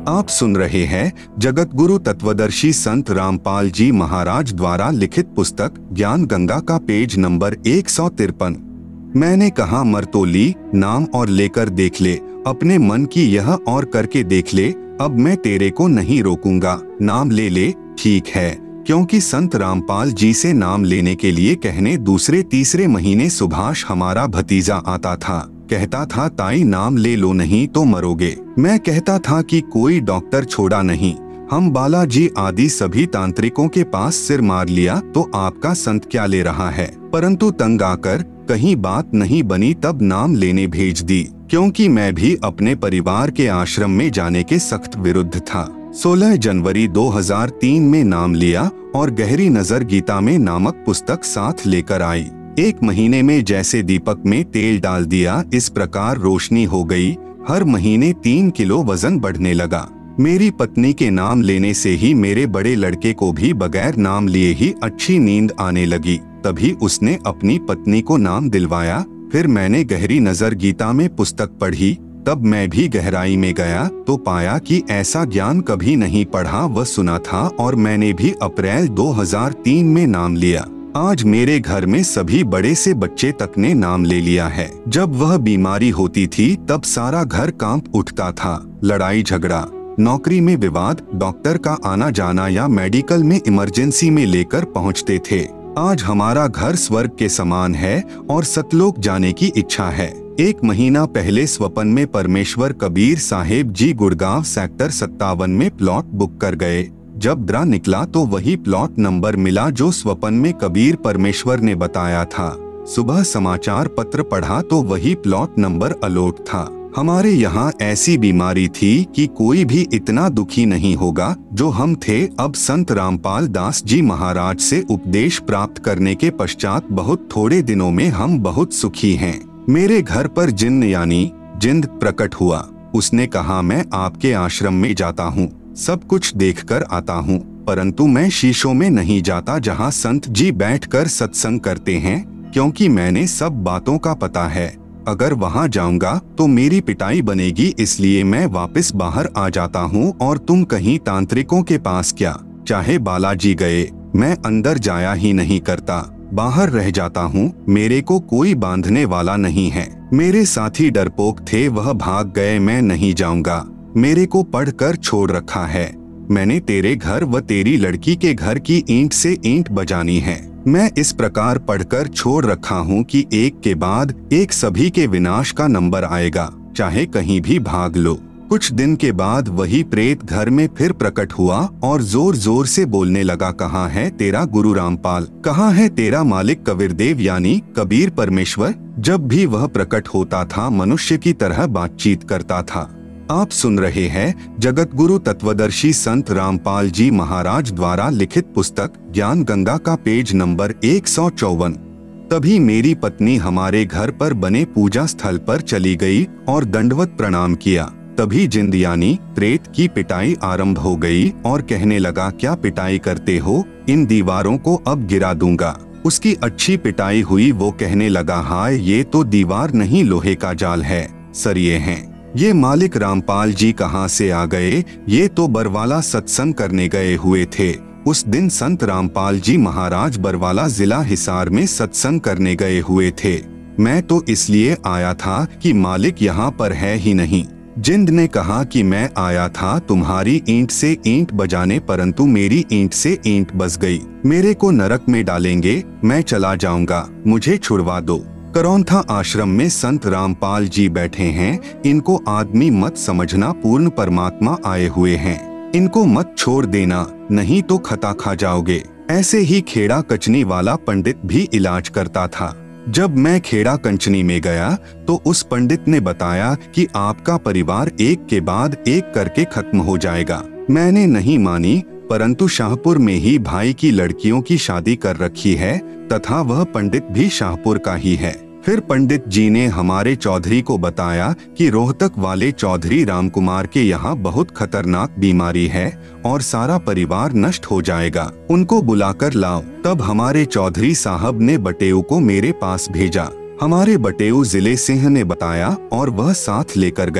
आप सुन रहे हैं जगत गुरु तत्वदर्शी संत रामपाल जी महाराज द्वारा लिखित पुस्तक ज्ञान गंगा का पेज नंबर 153। मैंने कहा मरतोली नाम और लेकर देख ले, अपने मन की यह और करके देख ले, अब मैं तेरे को नहीं रोकूंगा, नाम ले ले। ठीक है, क्योंकि संत रामपाल जी से नाम लेने के लिए कहने दूसरे तीसरे महीने सुभाष हमारा भतीजा आता था। कहता था ताई नाम ले लो नहीं तो मरोगे। मैं कहता था कि कोई डॉक्टर छोड़ा नहीं, हम बालाजी आदि सभी तांत्रिकों के पास सिर मार लिया तो आपका संत क्या ले रहा है। परंतु तंग आकर कहीं बात नहीं बनी तब नाम लेने भेज दी, क्योंकि मैं भी अपने परिवार के आश्रम में जाने के सख्त विरुद्ध था। 16 जनवरी 2003 में नाम लिया और गहरी नजर गीता में नामक पुस्तक साथ लेकर आई। 1 महीने में जैसे दीपक में तेल डाल दिया, इस प्रकार रोशनी हो गई। हर महीने 3 किलो वजन बढ़ने लगा। मेरी पत्नी के नाम लेने से ही मेरे बड़े लड़के को भी बगैर नाम लिए ही अच्छी नींद आने लगी। तभी उसने अपनी पत्नी को नाम दिलवाया। फिर मैंने गहरी नजर गीता में पुस्तक पढ़ी, तब मैं भी गहराई में गया तो पाया कि ऐसा ज्ञान कभी नहीं पढ़ा व सुना था, और मैंने भी अप्रैल 2003 में नाम लिया। आज मेरे घर में सभी बड़े से बच्चे तक ने नाम ले लिया है। जब वह बीमारी होती थी तब सारा घर कांप उठता था। लड़ाई झगड़ा, नौकरी में विवाद, डॉक्टर का आना जाना या मेडिकल में इमरजेंसी में लेकर पहुंचते थे। आज हमारा घर स्वर्ग के समान है और सतलोक जाने की इच्छा है। 1 महीना पहले स्वपन में परमेश्वर कबीर साहेब जी गुड़गांव सेक्टर 57 में प्लॉट बुक कर गए। जब द्रा निकला तो वही प्लॉट नंबर मिला जो स्वपन में कबीर परमेश्वर ने बताया था। सुबह समाचार पत्र पढ़ा तो वही प्लॉट नंबर अलॉट था। हमारे यहाँ ऐसी बीमारी थी कि कोई भी इतना दुखी नहीं होगा जो हम थे। अब संत रामपाल दास जी महाराज से उपदेश प्राप्त करने के पश्चात बहुत थोड़े दिनों में हम बहुत सुखी हैं। मेरे घर पर जिन्न यानी जिंद प्रकट हुआ। उसने कहा मैं आपके आश्रम में जाता हूँ, सब कुछ देखकर आता हूँ, परंतु मैं शीशों में नहीं जाता जहाँ संत जी बैठकर सत्संग करते हैं, क्योंकि मैंने सब बातों का पता है। अगर वहाँ जाऊंगा तो मेरी पिटाई बनेगी, इसलिए मैं वापस बाहर आ जाता हूँ। और तुम कहीं तांत्रिकों के पास क्या, चाहे बालाजी गए, मैं अंदर जाया ही नहीं करता, बाहर रह जाता हूँ। मेरे को कोई बांधने वाला नहीं है। मेरे साथी डरपोक थे, वह भाग गए, मैं नहीं जाऊंगा। मेरे को पढ़कर छोड़ रखा है। मैंने तेरे घर व तेरी लड़की के घर की ईंट से ईंट बजानी है। मैं इस प्रकार पढ़कर छोड़ रखा हूँ कि एक के बाद एक सभी के विनाश का नंबर आएगा, चाहे कहीं भी भाग लो। कुछ दिन के बाद वही प्रेत घर में फिर प्रकट हुआ और जोर जोर से बोलने लगा, कहाँ है तेरा गुरु रामपाल, कहाँ है तेरा मालिक कबीरदेव यानी कबीर परमेश्वर। जब भी वह प्रकट होता था मनुष्य की तरह बातचीत करता था। आप सुन रहे हैं जगत गुरु तत्वदर्शी संत रामपाल जी महाराज द्वारा लिखित पुस्तक ज्ञान गंगा का पेज नंबर 154। तभी मेरी पत्नी हमारे घर पर बने पूजा स्थल पर चली गई और दंडवत प्रणाम किया। तभी जिंद यानी प्रेत की पिटाई आरंभ हो गई और कहने लगा, क्या पिटाई करते हो, इन दीवारों को अब गिरा दूंगा। उसकी अच्छी पिटाई हुई। वो कहने लगा, हाय ये तो दीवार नहीं लोहे का जाल है, सरिये हैं। ये मालिक रामपाल जी कहाँ से आ गए, ये तो बरवाला सत्संग करने गए हुए थे। उस दिन संत रामपाल जी महाराज बरवाला जिला हिसार में सत्संग करने गए हुए थे। मैं तो इसलिए आया था कि मालिक यहाँ पर है ही नहीं। जिंद ने कहा कि मैं आया था तुम्हारी ईंट से ईंट बजाने, परंतु मेरी ईंट से ईंट बस गई। मेरे को नरक में डालेंगे, मैं चला जाऊंगा, मुझे छुड़वा दो। करौंथा आश्रम में संत रामपाल जी बैठे हैं। इनको आदमी मत समझना, पूर्ण परमात्मा आए हुए हैं। इनको मत छोड़ देना, नहीं तो खता खा जाओगे। ऐसे ही खेड़ा कचनी वाला पंडित भी इलाज करता था। जब मैं खेड़ा कंचनी में गया तो उस पंडित ने बताया कि आपका परिवार एक के बाद एक करके खत्म हो जाएगा। मैंने नहीं मानी, परंतु शाहपुर में ही भाई की लड़कियों की शादी कर रखी है तथा वह पंडित भी शाहपुर का ही है। फिर पंडित जी ने हमारे चौधरी को बताया कि रोहतक वाले चौधरी रामकुमार के यहाँ बहुत खतरनाक बीमारी है और सारा परिवार नष्ट हो जाएगा, उनको बुलाकर लाओ। तब हमारे चौधरी साहब ने बटेऊ को मेरे पास भेजा। हमारे बटेऊ जिले सिंह ने बताया और वह साथ लेकर गया।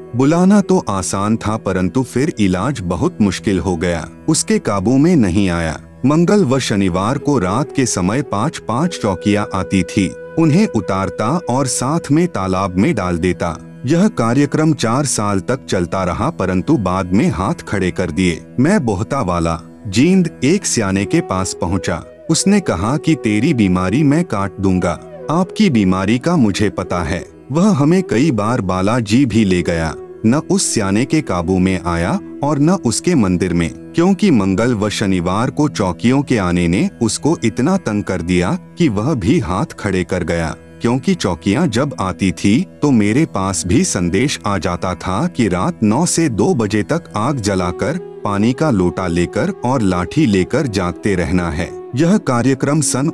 बुलाना तो आसान था, परंतु फिर इलाज बहुत मुश्किल हो गया। उसके काबू में नहीं आया। मंगल व शनिवार को रात के समय 5-5 चौकियां आती थी। उन्हें उतारता और साथ में तालाब में डाल देता। यह कार्यक्रम 4 साल तक चलता रहा, परंतु बाद में हाथ खड़े कर दिए। मैं बोहता वाला जींद एक सियाने के पास पहुंचा। उसने कहा कि तेरी बीमारी मैं काट दूंगा। आपकी बीमारी का मुझे पता है। वह हमें कई बार बालाजी भी ले गया। न उस सियाने के काबू में आया और न उसके मंदिर में, क्योंकि मंगल व शनिवार को चौकियों के आने ने उसको इतना तंग कर दिया कि वह भी हाथ खड़े कर गया। क्योंकि चौकियां जब आती थी तो मेरे पास भी संदेश आ जाता था कि रात 9 से 2 बजे तक आग जलाकर, पानी का लोटा लेकर और लाठी लेकर जागते रहना है। यह कार्यक्रम सन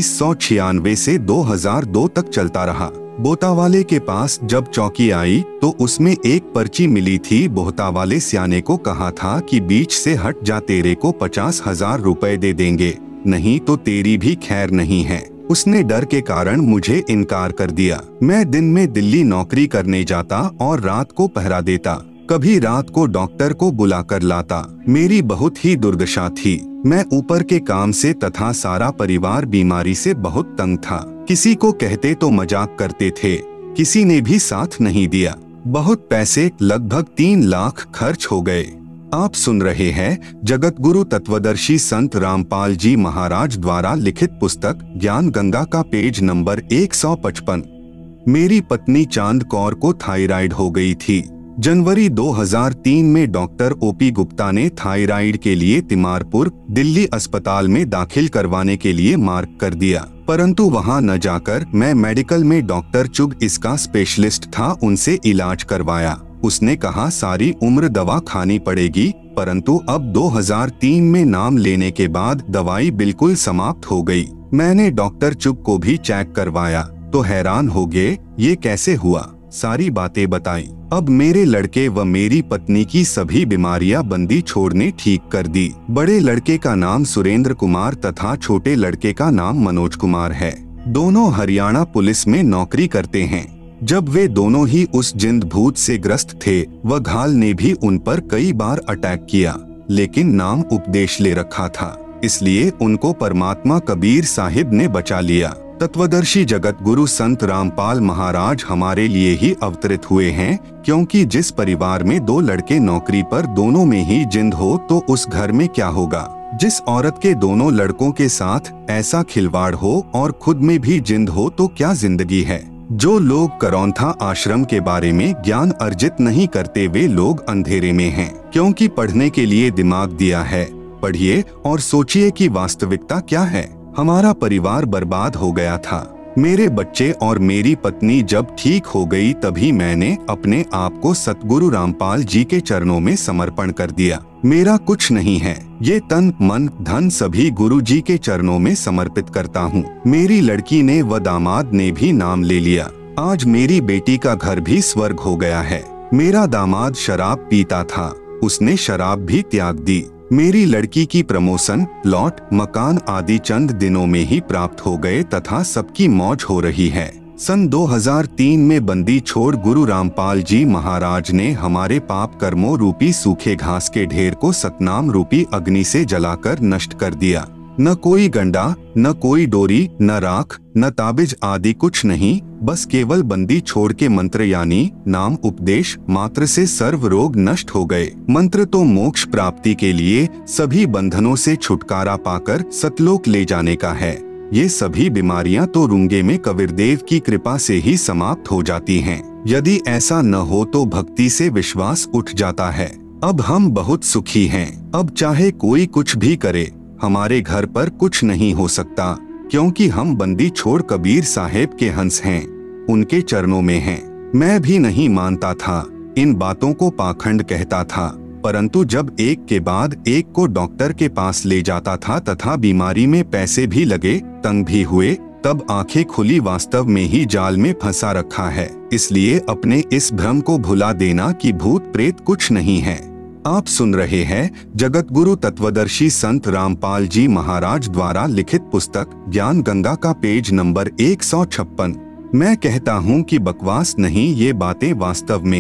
1996 से 2002 तक चलता रहा। बोतावाले के पास जब चौकी आई तो उसमें एक पर्ची मिली थी। बोतावाले सियाने को कहा था कि बीच से हट जा, तेरे को 50,000 रुपए दे देंगे, नहीं तो तेरी भी खैर नहीं है। उसने डर के कारण मुझे इनकार कर दिया। मैं दिन में दिल्ली नौकरी करने जाता और रात को पहरा देता। कभी रात को डॉक्टर को बुलाकर लाता। मेरी बहुत ही दुर्दशा थी। मैं ऊपर के काम से तथा सारा परिवार बीमारी से बहुत तंग था। किसी को कहते तो मजाक करते थे, किसी ने भी साथ नहीं दिया। बहुत पैसे, लगभग 3 लाख खर्च हो गए। आप सुन रहे हैं जगत गुरु तत्वदर्शी संत रामपाल जी महाराज द्वारा लिखित पुस्तक ज्ञान गंगा का पेज नंबर 155। मेरी पत्नी चांद कौर को थायराइड हो गई थी। जनवरी 2003 में डॉक्टर ओपी गुप्ता ने थायराइड के लिए तिमारपुर दिल्ली अस्पताल में दाखिल करवाने के लिए मार्क कर दिया, परंतु वहां न जाकर मैं मेडिकल में डॉक्टर चुग, इसका स्पेशलिस्ट था, उनसे इलाज करवाया। उसने कहा सारी उम्र दवा खानी पड़ेगी, परंतु अब 2003 में नाम लेने के बाद दवाई बिल्कुल समाप्त हो गई। मैंने डॉक्टर चुग को भी चेक करवाया तो हैरान हो गए, ये कैसे हुआ। सारी बातें बताई। अब मेरे लड़के व मेरी पत्नी की सभी बीमारियां बंदी छोड़ने ठीक कर दी। बड़े लड़के का नाम सुरेंद्र कुमार तथा छोटे लड़के का नाम मनोज कुमार है। दोनों हरियाणा पुलिस में नौकरी करते हैं। जब वे दोनों ही उस जिंद भूत से ग्रस्त थे, वह घाल ने भी उन पर कई बार अटैक किया, लेकिन नाम उपदेश ले रखा था, इसलिए उनको परमात्मा कबीर साहिब ने बचा लिया। तत्वदर्शी जगत गुरु संत रामपाल महाराज हमारे लिए ही अवतरित हुए हैं, क्योंकि जिस परिवार में 2 लड़के नौकरी पर, दोनों में ही जिंद हो तो उस घर में क्या होगा। जिस औरत के दोनों लड़कों के साथ ऐसा खिलवाड़ हो और खुद में भी जिंद हो तो क्या जिंदगी है। जो लोग करौंथा आश्रम के बारे में ज्ञान अर्जित नहीं करते, वे लोग अंधेरे में हैं, क्योंकि पढ़ने के लिए दिमाग दिया है। पढ़िए और सोचिए कि वास्तविकता क्या है। हमारा परिवार बर्बाद हो गया था। मेरे बच्चे और मेरी पत्नी जब ठीक हो गई, तभी मैंने अपने आप को सतगुरु रामपाल जी के चरणों में समर्पण कर दिया। मेरा कुछ नहीं है, ये तन मन धन सभी गुरु जी के चरणों में समर्पित करता हूँ। मेरी लड़की ने व दामाद ने भी नाम ले लिया। आज मेरी बेटी का घर भी स्वर्ग हो गया है। मेरा दामाद शराब पीता था, उसने शराब भी त्याग दी। मेरी लड़की की प्रमोशन, प्लॉट, मकान आदि चंद दिनों में ही प्राप्त हो गए तथा सबकी मौज हो रही है। सन 2003 में बंदी छोड़ गुरु रामपाल जी महाराज ने हमारे पाप कर्मों रूपी सूखे घास के ढेर को सतनाम रूपी अग्नि से जलाकर नष्ट कर दिया। न कोई गंडा, न कोई डोरी, न राख, न ताबिज आदि कुछ नहीं, बस केवल बंदी छोड़ के मंत्र यानी नाम उपदेश मात्र से सर्व रोग नष्ट हो गए। मंत्र तो मोक्ष प्राप्ति के लिए सभी बंधनों से छुटकारा पाकर सतलोक ले जाने का है। ये सभी बीमारियां तो रुंगे में कबीरदेव की कृपा से ही समाप्त हो जाती हैं। यदि ऐसा न हो तो भक्ति से विश्वास उठ जाता है। अब हम बहुत सुखी हैं। अब चाहे कोई कुछ भी करे, हमारे घर पर कुछ नहीं हो सकता, क्योंकि हम बंदी छोड़ कबीर साहेब के हंस हैं, उनके चरणों में हैं। मैं भी नहीं मानता था, इन बातों को पाखंड कहता था, परंतु जब एक के बाद एक को डॉक्टर के पास ले जाता था तथा बीमारी में पैसे भी लगे, तंग भी हुए, तब आंखें खुली वास्तव में ही जाल में फंसा रखा है। इसलिए अपने इस भ्रम को भुला देना कि भूत प्रेत कुछ नहीं है। आप सुन रहे हैं जगत गुरु तत्वदर्शी संत रामपाल जी महाराज द्वारा लिखित पुस्तक ज्ञान गंगा का पेज नंबर 156। मैं कहता हूँ कि बकवास नहीं, ये बातें वास्तव में हैं।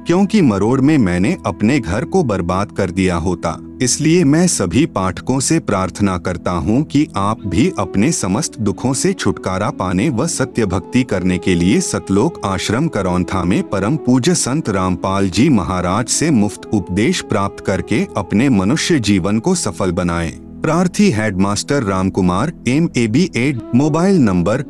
क्योंकि मरोड़ में मैंने अपने घर को बर्बाद कर दिया होता। इसलिए मैं सभी पाठकों से प्रार्थना करता हूँ कि आप भी अपने समस्त दुखों से छुटकारा पाने व सत्य भक्ति करने के लिए सतलोक आश्रम करौंथा में परम पूज्य संत रामपाल जी महाराज से मुफ्त उपदेश प्राप्त करके अपने मनुष्य जीवन को सफल बनाएं। प्रार्थी headmaster Ramkumar MAB ed. Mobile number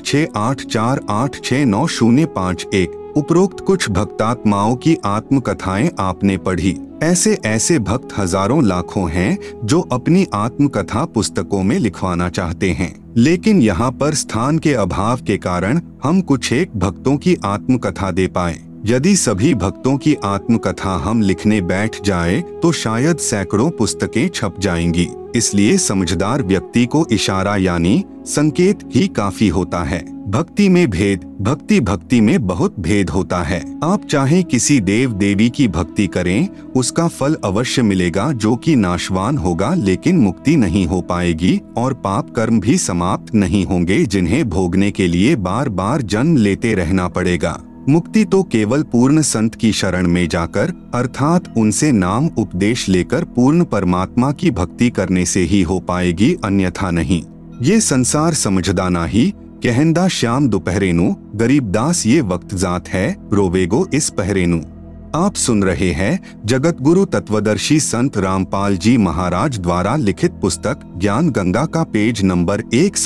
8684869051। उपरोक्त कुछ भक्तात्माओं की आत्मकथाएं आपने पढ़ी। ऐसे ऐसे भक्त हजारों लाखों हैं जो अपनी आत्मकथा पुस्तकों में लिखवाना चाहते हैं, लेकिन यहाँ पर स्थान के अभाव के कारण हम कुछ एक भक्तों की आत्मकथा दे पाए। यदि सभी भक्तों की आत्मकथा हम लिखने बैठ जाए तो शायद सैकड़ों पुस्तकें छप जाएंगी। इसलिए समझदार व्यक्ति को इशारा यानी संकेत ही काफी होता है। भक्ति में भेद, भक्ति में बहुत भेद होता है। आप चाहे किसी देव देवी की भक्ति करें, उसका फल अवश्य मिलेगा जो कि नाशवान होगा, लेकिन मुक्ति नहीं हो पाएगी और पाप कर्म भी समाप्त नहीं होंगे जिन्हें भोगने के लिए बार बार जन्म लेते रहना पड़ेगा। मुक्ति तो केवल पूर्ण संत की शरण में जाकर अर्थात उनसे नाम उपदेश लेकर पूर्ण परमात्मा की भक्ति करने से ही हो पाएगी, अन्यथा नहीं। ये संसार समझदा नाही, कहंदा श्याम दोपहरेनु, गरीबदास ये वक्त जात है, रोवेगो इस पहरेनु। आप सुन रहे हैं जगत गुरु तत्वदर्शी संत रामपाल जी महाराज द्वारा लिखित पुस्तक ज्ञान गंगा का पेज नंबर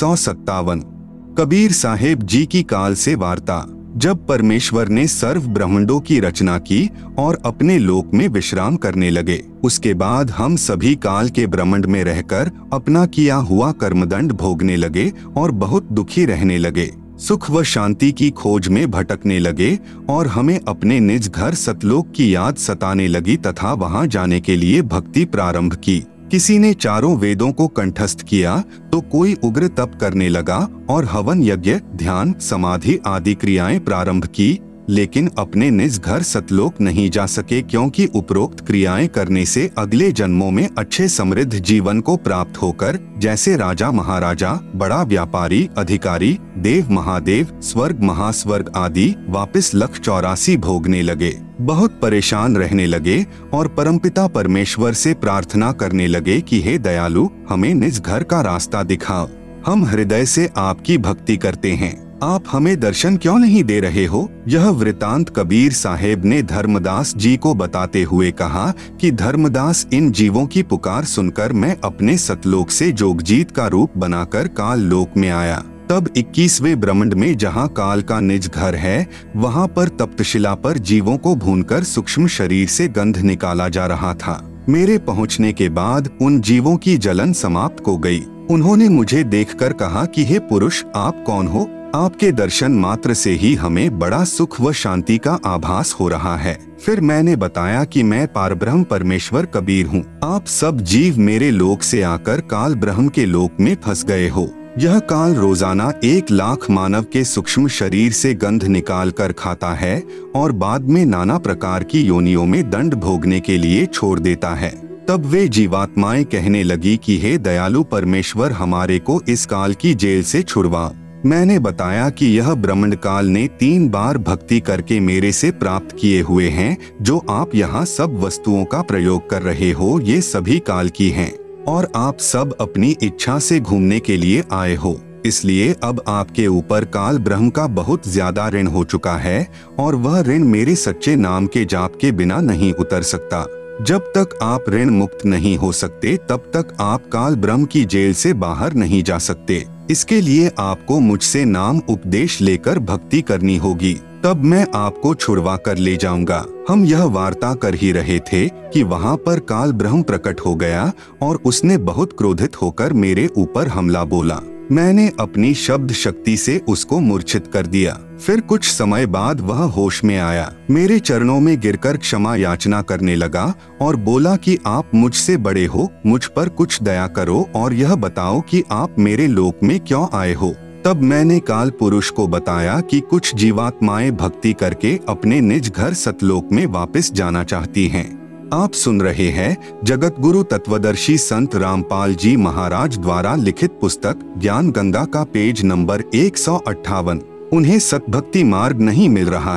157। कबीर साहेब जी की काल से वार्ता। जब परमेश्वर ने सर्व ब्रह्मांडों की रचना की और अपने लोक में विश्राम करने लगे, उसके बाद हम सभी काल के ब्रह्मांड में रहकर अपना किया हुआ कर्मदंड भोगने लगे और बहुत दुखी रहने लगे, सुख व शांति की खोज में भटकने लगे और हमें अपने निज घर सतलोक की याद सताने लगी तथा वहां जाने के लिए भक्ति प्रारंभ की। किसी ने चारों वेदों को कंठस्थ किया तो कोई उग्र तप करने लगा और हवन यज्ञ ध्यान समाधि आदि क्रियाएं प्रारंभ की, लेकिन अपने निज घर सतलोक नहीं जा सके, क्योंकि उपरोक्त क्रियाएं करने से अगले जन्मों में अच्छे समृद्ध जीवन को प्राप्त होकर जैसे राजा महाराजा, बड़ा व्यापारी, अधिकारी, देव महादेव, स्वर्ग महास्वर्ग आदि वापस 184 भोगने लगे। बहुत परेशान रहने लगे और परमपिता परमेश्वर से प्रार्थना करने लगे कि हे दयालु, हमें निज घर का रास्ता दिखाओ। हम हृदय से आपकी भक्ति करते हैं, आप हमें दर्शन क्यों नहीं दे रहे हो? यह वृतांत कबीर साहेब ने धर्मदास जी को बताते हुए कहा कि धर्मदास, इन जीवों की पुकार सुनकर मैं अपने सतलोक से जोगजीत का रूप बनाकर काल लोक में आया। तब 21वें ब्रह्मांड में जहाँ काल का निज घर है, वहाँ पर तप्तशिला पर जीवों को भूनकर सूक्ष्म शरीर से गंध निकाला जा रहा था। मेरे पहुँचने के बाद उन जीवों की जलन समाप्त हो गई। उन्होंने मुझे देखकर कहा कि हे पुरुष, आप कौन हो? आपके दर्शन मात्र से ही हमें बड़ा सुख व शांति का आभास हो रहा है। फिर मैंने बताया कि मैं पारब्रह्म परमेश्वर कबीर हूँ। आप सब जीव मेरे लोक से आकर काल ब्रह्म के लोक में फंस गए हो। यह काल रोजाना 1 लाख मानव के सूक्ष्म शरीर से गंध निकाल कर खाता है और बाद में नाना प्रकार की योनियों में दंड भोगने के लिए छोड़ देता है। तब वे जीवात्माएं कहने लगी कि हे दयालु परमेश्वर, हमारे को इस काल की जेल से छुड़वा। मैंने बताया कि यह ब्रह्मांड काल ने 3 बार भक्ति करके मेरे से प्राप्त किए हुए हैं। जो आप यहाँ सब वस्तुओं का प्रयोग कर रहे हो, ये सभी काल की हैं और आप सब अपनी इच्छा से घूमने के लिए आए हो। इसलिए अब आपके ऊपर काल ब्रह्म का बहुत ज्यादा ऋण हो चुका है और वह ऋण मेरे सच्चे नाम के जाप के बिना नहीं उतर सकता। जब तक आप ऋण मुक्त नहीं हो सकते, तब तक आप काल ब्रह्म की जेल से बाहर नहीं जा सकते। इसके लिए आपको मुझसे नाम उपदेश लेकर भक्ति करनी होगी, तब मैं आपको छुड़वा कर ले जाऊंगा। हम यह वार्ता कर ही रहे थे कि वहाँ पर काल ब्रह्म प्रकट हो गया और उसने बहुत क्रोधित होकर मेरे ऊपर हमला बोला। मैंने अपनी शब्द शक्ति से उसको मूर्छित कर दिया। फिर कुछ समय बाद वह होश में आया, मेरे चरणों में गिरकर क्षमा याचना करने लगा और बोला कि आप मुझसे बड़े हो, मुझ पर कुछ दया करो और यह बताओ कि आप मेरे लोक में क्यों आए हो। तब मैंने काल पुरुष को बताया कि कुछ जीवात्माएं भक्ति करके अपने निज घर सतलोक में वापस जाना चाहती हैं। आप सुन रहे हैं जगत गुरु तत्वदर्शी संत रामपाल जी महाराज द्वारा लिखित पुस्तक ज्ञान गंगा का पेज नंबर 158। उन्हें सतभक्ति मार्ग नहीं मिल रहा है।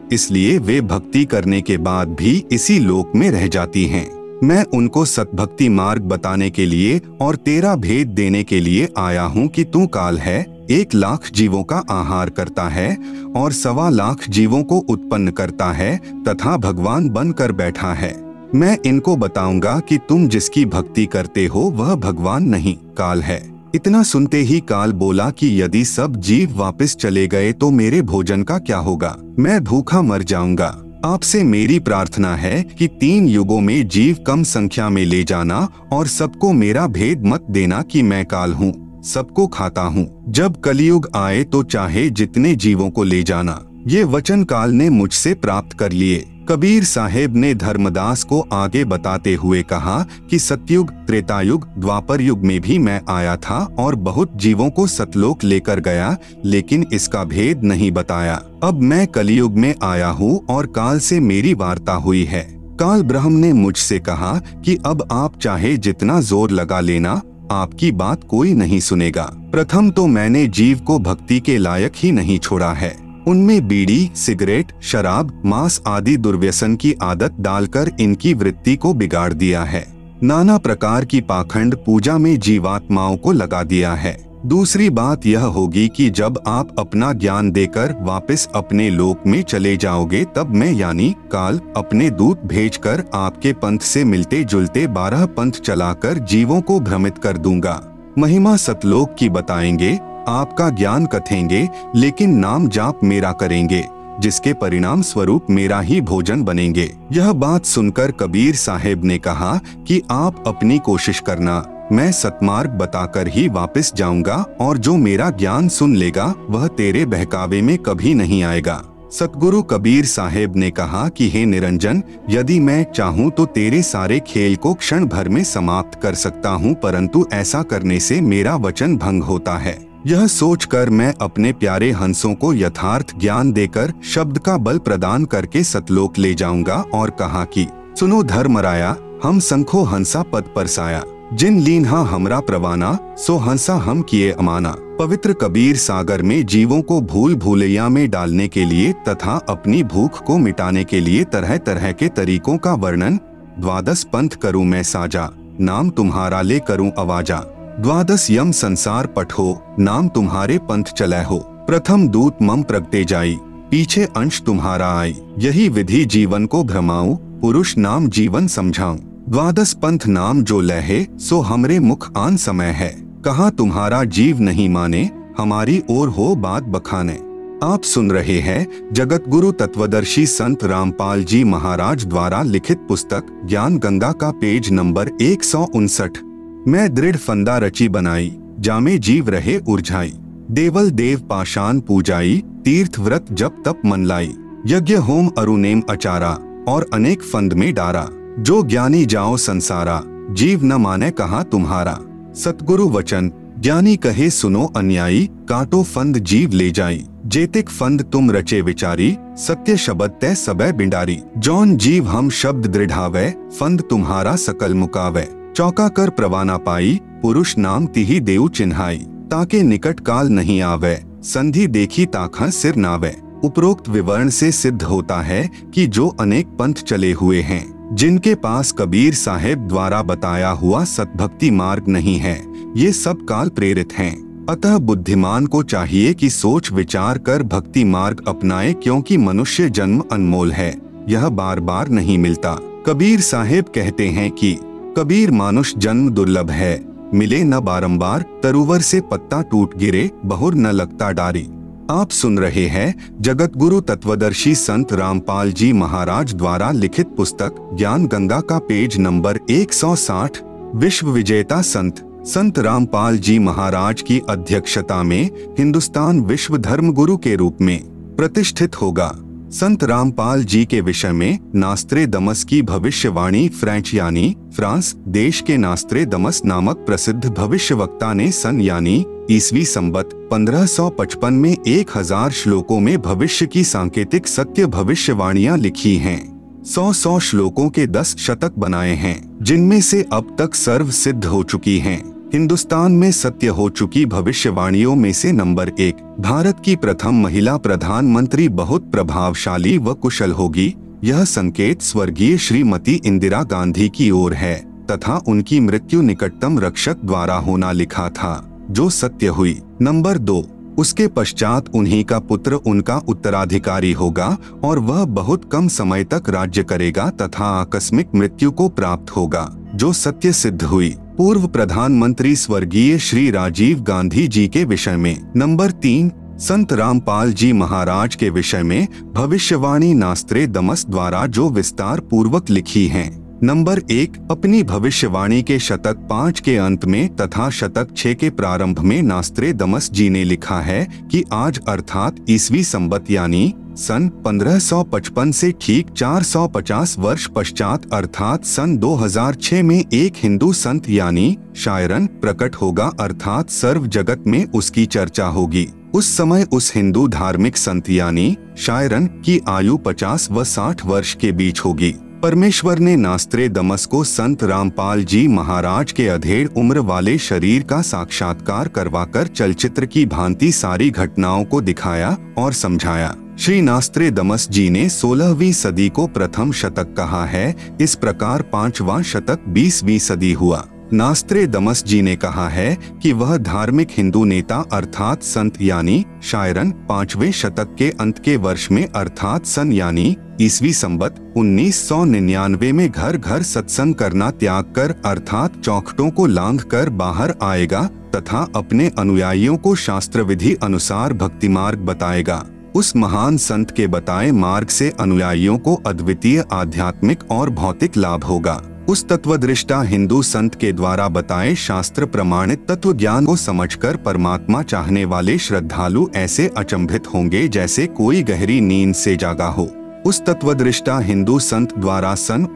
इसलिए वे भक्ति करने के बाद भी इसी लोक में रह जाती हैं। मैं उनको सतभक्ति मार्ग बताने के लिए और तेरा भेद देने के लिए आया हूँ कि तू काल है, 1,00,000 जीवों का आहार करता है और 1,25,00,000 जीवों को उत्पन्न करता है तथा भगवान बनकर बैठा है। मैं इनको बताऊंगा कि तुम जिसकी भक्ति करते हो वह भगवान नहीं, काल है। इतना सुनते ही काल बोला कि यदि सब जीव वापस चले गए तो मेरे भोजन का क्या होगा? मैं भूखा मर जाऊंगा। आपसे मेरी प्रार्थना है कि 3 युगों में जीव कम संख्या में ले जाना और सबको मेरा भेद मत देना कि मैं काल हूँ, सबको खाता हूँ। जब कलयुग आए तो चाहे जितने जीवों को ले जाना। ये वचन काल ने मुझसे प्राप्त कर लिए। कबीर साहेब ने धर्मदास को आगे बताते हुए कहा कि सतयुग, त्रेतायुग, द्वापर युग में भी मैं आया था और बहुत जीवों को सतलोक लेकर गया, लेकिन इसका भेद नहीं बताया। अब मैं कलयुग में आया हूँ और काल से मेरी वार्ता हुई है। काल ब्रह्म ने मुझसे कहा कि अब आप चाहे जितना जोर लगा लेना, आपकी बात कोई नहीं सुनेगा। प्रथम तो मैंने जीव को भक्ति के लायक ही नहीं छोड़ा है। उनमें बीड़ी, सिगरेट, शराब, मांस आदि दुर्व्यसन की आदत डालकर इनकी वृत्ति को बिगाड़ दिया है। नाना प्रकार की पाखंड पूजा में जीवात्माओं को लगा दिया है। दूसरी बात यह होगी कि जब आप अपना ज्ञान देकर वापस अपने लोक में चले जाओगे तब मैं यानी काल अपने दूत भेजकर आपके पंथ से मिलते जुलते 12 पंथ चलाकर जीवों को भ्रमित कर दूंगा। महिमा सतलोक की बताएंगे, आपका ज्ञान कथेंगे, लेकिन नाम जाप मेरा करेंगे, जिसके परिणाम स्वरूप मेरा ही भोजन बनेंगे। यह बात सुनकर कबीर साहेब ने कहा कि आप अपनी कोशिश करना, मैं सतमार्ग बताकर ही वापस जाऊंगा और जो मेरा ज्ञान सुन लेगा वह तेरे बहकावे में कभी नहीं आएगा। सतगुरु कबीर साहेब ने कहा कि हे निरंजन, यदि मैं चाहूँ तो तेरे सारे खेल को क्षण भर में समाप्त कर सकता हूँ, परंतु ऐसा करने से मेरा वचन भंग होता है। यह सोचकर मैं अपने प्यारे हंसों को यथार्थ ज्ञान देकर शब्द का बल प्रदान करके सतलोक ले जाऊंगा और कहा कि सुनो धर्मराया, हम संखो हंसा पद परसाया, जिन लीन्हा हमरा प्रवाना, सो हंसा हम किए अमाना। पवित्र कबीर सागर में जीवों को भूल भूलैया में डालने के लिए तथा अपनी भूख को मिटाने के लिए तरह तरह के तरीकों का वर्णन। 12 पंथ करूं मैं साजा, नाम तुम्हारा ले करूं आवाजा। 12 यम संसार पठो, नाम तुम्हारे पंथ चलै हो। प्रथम दूत मम प्रगटे जाई, पीछे अंश तुम्हारा आई। यही विधि जीवन को भ्रमाऊं, पुरुष नाम जीवन समझाऊं। 12 पंथ नाम जो लहे, सो हमरे मुख आन समय है। कहा तुम्हारा जीव नहीं माने, हमारी ओर हो बात बखाने। आप सुन रहे हैं जगत गुरु तत्वदर्शी संत रामपाल जी महाराज द्वारा लिखित पुस्तक ज्ञान गंगा का पेज नंबर 159। मैं दृढ़ फंदा रची बनाई, जामे जीव रहे उर्झाई। देवल देव पाषाण पूजाई, तीर्थ व्रत जप तप मन लाई। यज्ञ होम अरुनेम अचारा, और अनेक फंद में डारा। जो ज्ञानी जाओ संसारा, जीव न माने कहा तुम्हारा। सतगुरु वचन, ज्ञानी कहे सुनो अन्यायी, काटो फंद जीव ले जाई। जेतिक फंद तुम रचे विचारी, सत्य शब्द तय सबे बिंडारी। जौन जीव हम शब्द दृढ़ावे, फंद तुम्हारा सकल मुकावे। चौका कर प्रवाना पाई, पुरुष नाम तिही देव चिन्हाई। ताके निकट काल नहीं आवे, संधि देखी ताखा सिर नावे। उपरोक्त विवरण से सिद्ध होता है कि जो अनेक पंथ चले हुए हैं, जिनके पास कबीर साहेब द्वारा बताया हुआ सतभक्ति मार्ग नहीं है, ये सब काल प्रेरित हैं। अतः बुद्धिमान को चाहिए कि सोच विचार कर भक्ति मार्ग अपनाए, क्योंकि मनुष्य जन्म अनमोल है, यह बार बार नहीं मिलता। कबीर साहेब कहते हैं कि कबीर मानुष जन्म दुर्लभ है, मिले न बारंबार। तरुवर से पत्ता टूट गिरे, बहुर न लगता डारी। आप सुन रहे हैं जगत गुरु तत्वदर्शी संत रामपाल जी महाराज द्वारा लिखित पुस्तक ज्ञान गंगा का पेज नंबर 160। विश्व विजेता संत रामपाल जी महाराज की अध्यक्षता में हिंदुस्तान विश्व धर्म गुरु के रूप में प्रतिष्ठित होगा। संत रामपाल जी के विषय में नास्त्रेदमस की भविष्यवाणी फ्रेंच यानी फ्रांस देश के नास्त्रेदमस नामक प्रसिद्ध भविष्यवक्ता ने सन यानी ईसवी संबत 1555 में 1000 श्लोकों में भविष्य की सांकेतिक सत्य भविष्यवाणियां लिखी हैं। 100 श्लोकों के 10 शतक बनाए हैं, जिनमें से अब तक सर्व सिद्ध हो चुकी हैं। हिंदुस्तान में सत्य हो चुकी भविष्यवाणियों में से नंबर 1, भारत की प्रथम महिला प्रधानमंत्री बहुत प्रभावशाली व कुशल होगी। यह संकेत स्वर्गीय श्रीमती इंदिरा गांधी की ओर है तथा उनकी मृत्यु निकटतम रक्षक द्वारा होना लिखा था, जो सत्य हुई। नंबर 2, उसके पश्चात उन्हीं का पुत्र उनका उत्तराधिकारी होगा और वह बहुत कम समय तक राज्य करेगा तथा आकस्मिक मृत्यु को प्राप्त होगा, जो सत्य सिद्ध हुई। पूर्व प्रधानमंत्री स्वर्गीय श्री राजीव गांधी जी के विषय में। नंबर 3, संत रामपाल जी महाराज के विषय में भविष्यवाणी नास्त्रेदमस द्वारा जो विस्तार पूर्वक लिखी है। नंबर 1, अपनी भविष्यवाणी के शतक 5 के अंत में तथा शतक 6 के प्रारंभ में नास्त्रेदमस जी ने लिखा है कि आज अर्थात ईसवी संबत यानी सन 1555 से ठीक 450 वर्ष पश्चात अर्थात सन 2006 में एक हिंदू संत यानी शायरन प्रकट होगा, अर्थात सर्व जगत में उसकी चर्चा होगी। उस समय उस हिंदू धार्मिक संत यानी शायरन की आयु 50 व 60 वर्ष के बीच होगी। परमेश्वर ने नास्त्रेदमस को संत रामपाल जी महाराज के अधेड़ उम्र वाले शरीर का साक्षात्कार करवाकर चलचित्र की भांति सारी घटनाओं को दिखाया और समझाया। श्री नास्त्रेदमस जी ने 16वीं सदी को प्रथम शतक कहा है, इस प्रकार 5वां शतक 20वीं सदी हुआ। नास्त्रेदमस जी ने कहा है कि वह धार्मिक हिंदू नेता अर्थात संत यानी शायरन 5वें शतक के अंत के वर्ष में अर्थात सन यानी ईसवी संबत 1999 में घर घर सत्संग करना त्याग कर अर्थात चौखटों को लांघ कर बाहर आएगा तथा अपने अनुयायियों को शास्त्र विधि अनुसार भक्ति मार्ग बताएगा। उस महान संत के बताए मार्ग से अनुयायियों को अद्वितीय आध्यात्मिक और भौतिक लाभ होगा। उस तत्वदृष्टा हिंदू संत के द्वारा बताए शास्त्र प्रमाणित तत्व ज्ञान को समझकर परमात्मा चाहने वाले श्रद्धालु ऐसे अचंभित होंगे जैसे कोई गहरी नींद से जागा हो। उस तत्वदृष्टा हिंदू संत द्वारा सन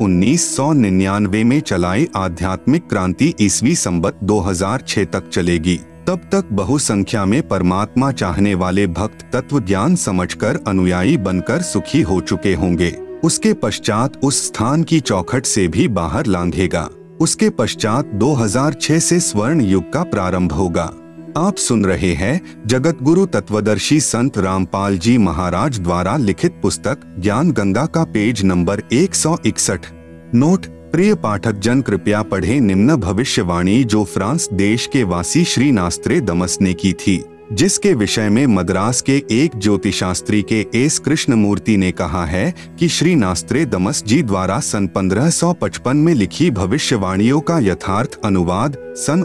1999 में चलाई आध्यात्मिक क्रांति ईसवी संबत 2006 तक चलेगी। तब तक बहुसंख्या में परमात्मा चाहने वाले भक्त तत्व ज्ञान समझकर अनुयायी बनकर सुखी हो चुके होंगे। उसके पश्चात उस स्थान की चौखट से भी बाहर लांघेगा। उसके पश्चात 2006 से स्वर्ण युग का प्रारंभ होगा। आप सुन रहे हैं जगत गुरु तत्वदर्शी संत रामपाल जी महाराज द्वारा लिखित पुस्तक ज्ञान गंगा का पेज नंबर 161। नोट: प्रिय पाठक जन, कृपया पढ़ें निम्न भविष्यवाणी जो फ्रांस देश के वासी श्री नास्त्रेदमस ने की थी, जिसके विषय में मद्रास के एक ज्योतिषास्त्री के एस कृष्णमूर्ति ने कहा है कि श्री नास्त्रेदमस जी द्वारा सन 1555 में लिखी भविष्यवाणियों का यथार्थ अनुवाद सन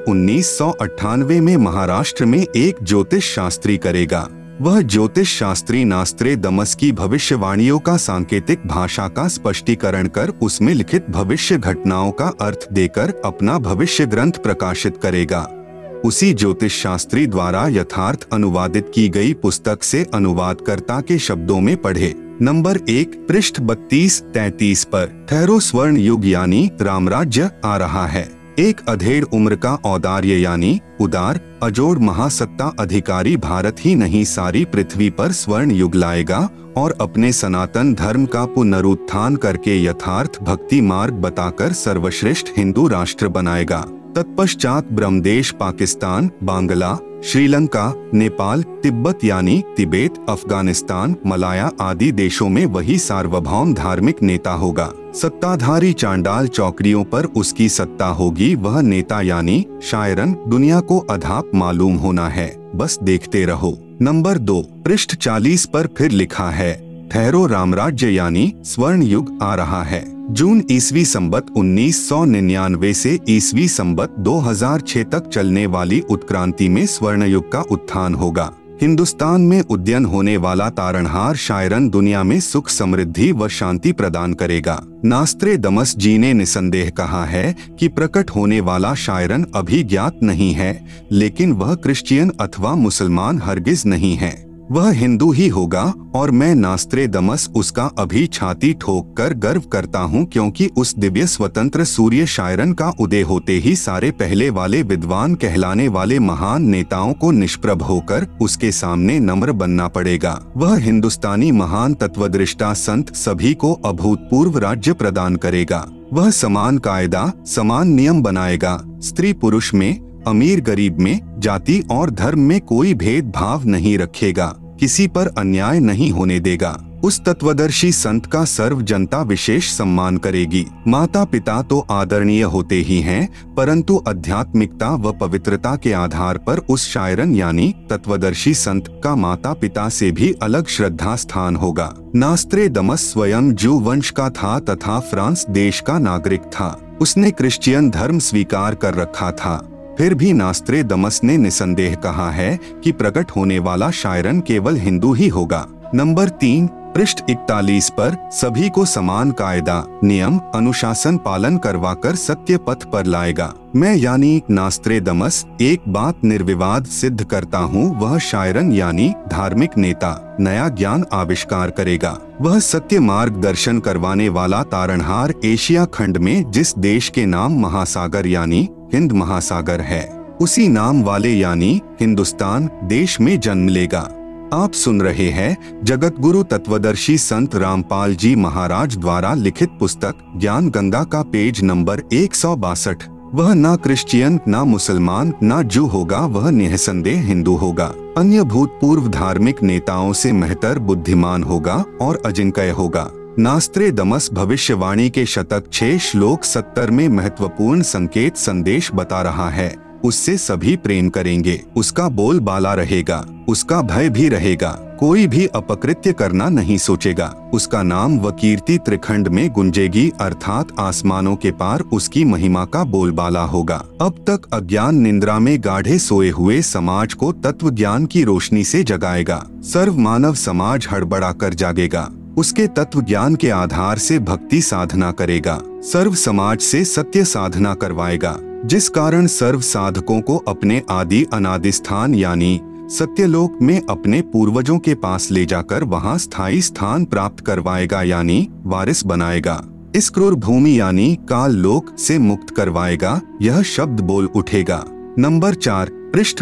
1998 में महाराष्ट्र में एक ज्योतिष शास्त्री करेगा। वह ज्योतिष शास्त्री नास्त्रेदमस की भविष्यवाणियों का सांकेतिक भाषा का स्पष्टीकरण कर उसमें लिखित भविष्य घटनाओं का अर्थ देकर अपना भविष्य ग्रंथ प्रकाशित करेगा। उसी ज्योतिष शास्त्री द्वारा यथार्थ अनुवादित की गई पुस्तक से अनुवादकर्ता के शब्दों में पढ़े। नंबर 1, पृष्ठ 32-33 पर ठहरो स्वर्ण युग यानी रामराज्य आ रहा है। एक अधेड़ उम्र का औदार्य यानी उदार अजोड़ महासत्ता अधिकारी भारत ही नहीं सारी पृथ्वी पर स्वर्ण युग लाएगा और अपने सनातन धर्म का पुनरुत्थान करके यथार्थ भक्ति मार्ग बताकर सर्वश्रेष्ठ हिंदू राष्ट्र बनाएगा। तत्पश्चात ब्रह्मदेश पाकिस्तान, बांग्ला, श्रीलंका, नेपाल, तिब्बत यानी तिबेत, अफगानिस्तान, मलाया आदि देशों में वही सार्वभौम धार्मिक नेता होगा। सत्ताधारी चांडाल चौकड़ियों पर उसकी सत्ता होगी। वह नेता यानी शायरन दुनिया को अधाप मालूम होना है, बस देखते रहो। नंबर 2, पृष्ठ 40 पर फिर लिखा है ठहरो रामराज्य यानी स्वर्ण युग आ रहा है। जून ईसवी संबत 1999 से ईसवी संबत 2006 तक चलने वाली उत्क्रांति में स्वर्ण युग का उत्थान होगा। हिंदुस्तान में उद्यन होने वाला तारणहार शायरन दुनिया में सुख समृद्धि व शांति प्रदान करेगा। नास्त्रेदमस जी ने निसंदेह कहा है कि प्रकट होने वाला शायरन अभी ज्ञात नहीं है, लेकिन वह क्रिश्चियन अथवा मुसलमान हरगिज नहीं है, वह हिंदू ही होगा और मैं नास्त्रेदमस उसका अभी छाती ठोक कर गर्व करता हूँ, क्योंकि उस दिव्य स्वतंत्र सूर्य शायरन का उदय होते ही सारे पहले वाले विद्वान कहलाने वाले महान नेताओं को निष्प्रभ होकर उसके सामने नम्र बनना पड़ेगा। वह हिंदुस्तानी महान तत्वदृष्टा संत सभी को अभूतपूर्व राज्य प्रदान करेगा। वह समान कायदा, समान नियम बनाएगा। स्त्री पुरुष में, अमीर गरीब में, जाति और धर्म में कोई भेदभाव नहीं रखेगा, किसी पर अन्याय नहीं होने देगा। उस तत्वदर्शी संत का सर्व जनता विशेष सम्मान करेगी। माता पिता तो आदरणीय होते ही हैं, परंतु आध्यात्मिकता व पवित्रता के आधार पर उस शायरन यानी तत्वदर्शी संत का माता पिता से भी अलग श्रद्धा स्थान होगा। नास्त्रेदमस स्वयं जू वंश का था तथा फ्रांस देश का नागरिक था। उसने क्रिश्चियन धर्म स्वीकार कर रखा था। फिर भी नास्त्रेदमस ने निसंदेह कहा है कि प्रकट होने वाला शायरन केवल हिंदू ही होगा। नंबर 3, पृष्ठ 41 पर सभी को समान कायदा, नियम, अनुशासन पालन करवाकर सत्य पथ पर लाएगा। मैं यानी नास्त्रेदमस एक बात निर्विवाद सिद्ध करता हूँ, वह शायरन यानी धार्मिक नेता नया ज्ञान आविष्कार करेगा। वह सत्य मार्गदर्शन करवाने वाला तारणहार एशिया खंड में जिस देश के नाम महासागर यानी हिंद महासागर है, उसी नाम वाले यानी हिंदुस्तान देश में जन्म लेगा। आप सुन रहे हैं जगत गुरु तत्वदर्शी संत रामपाल जी महाराज द्वारा लिखित पुस्तक ज्ञान गंगा का पेज नंबर 162। वह ना क्रिश्चियन, ना मुसलमान, ना जू होगा, वह निसंदेह हिंदू होगा। अन्य भूतपूर्व धार्मिक नेताओं से महतर बुद्धिमान होगा और अजिंक्य होगा। नास्त्रेदमस भविष्यवाणी के शतक 6 श्लोक 70 में महत्वपूर्ण संकेत संदेश बता रहा है। उससे सभी प्रेम करेंगे, उसका बोल बाला रहेगा, उसका भय भी रहेगा, कोई भी अपकृत्य करना नहीं सोचेगा। उसका नाम व कीर्ति त्रिखंड में गुंजेगी, अर्थात आसमानों के पार उसकी महिमा का बोलबाला होगा। अब तक अज्ञान निद्रा में गाढ़े सोए हुए समाज को तत्व ज्ञान की रोशनी से जगाएगा। सर्व मानव समाज हड़बड़ा कर जागेगा। उसके तत्व ज्ञान के आधार से भक्ति साधना करेगा। सर्व समाज से सत्य साधना करवाएगा, जिस कारण सर्व साधकों को अपने आदि अनादि स्थान यानी सत्यलोक में अपने पूर्वजों के पास ले जाकर वहां स्थायी स्थान प्राप्त करवाएगा यानी वारिस बनाएगा। इस क्रूर भूमि यानी काल लोक से मुक्त करवाएगा। यह शब्द बोल उठेगा। नंबर 4, पृष्ठ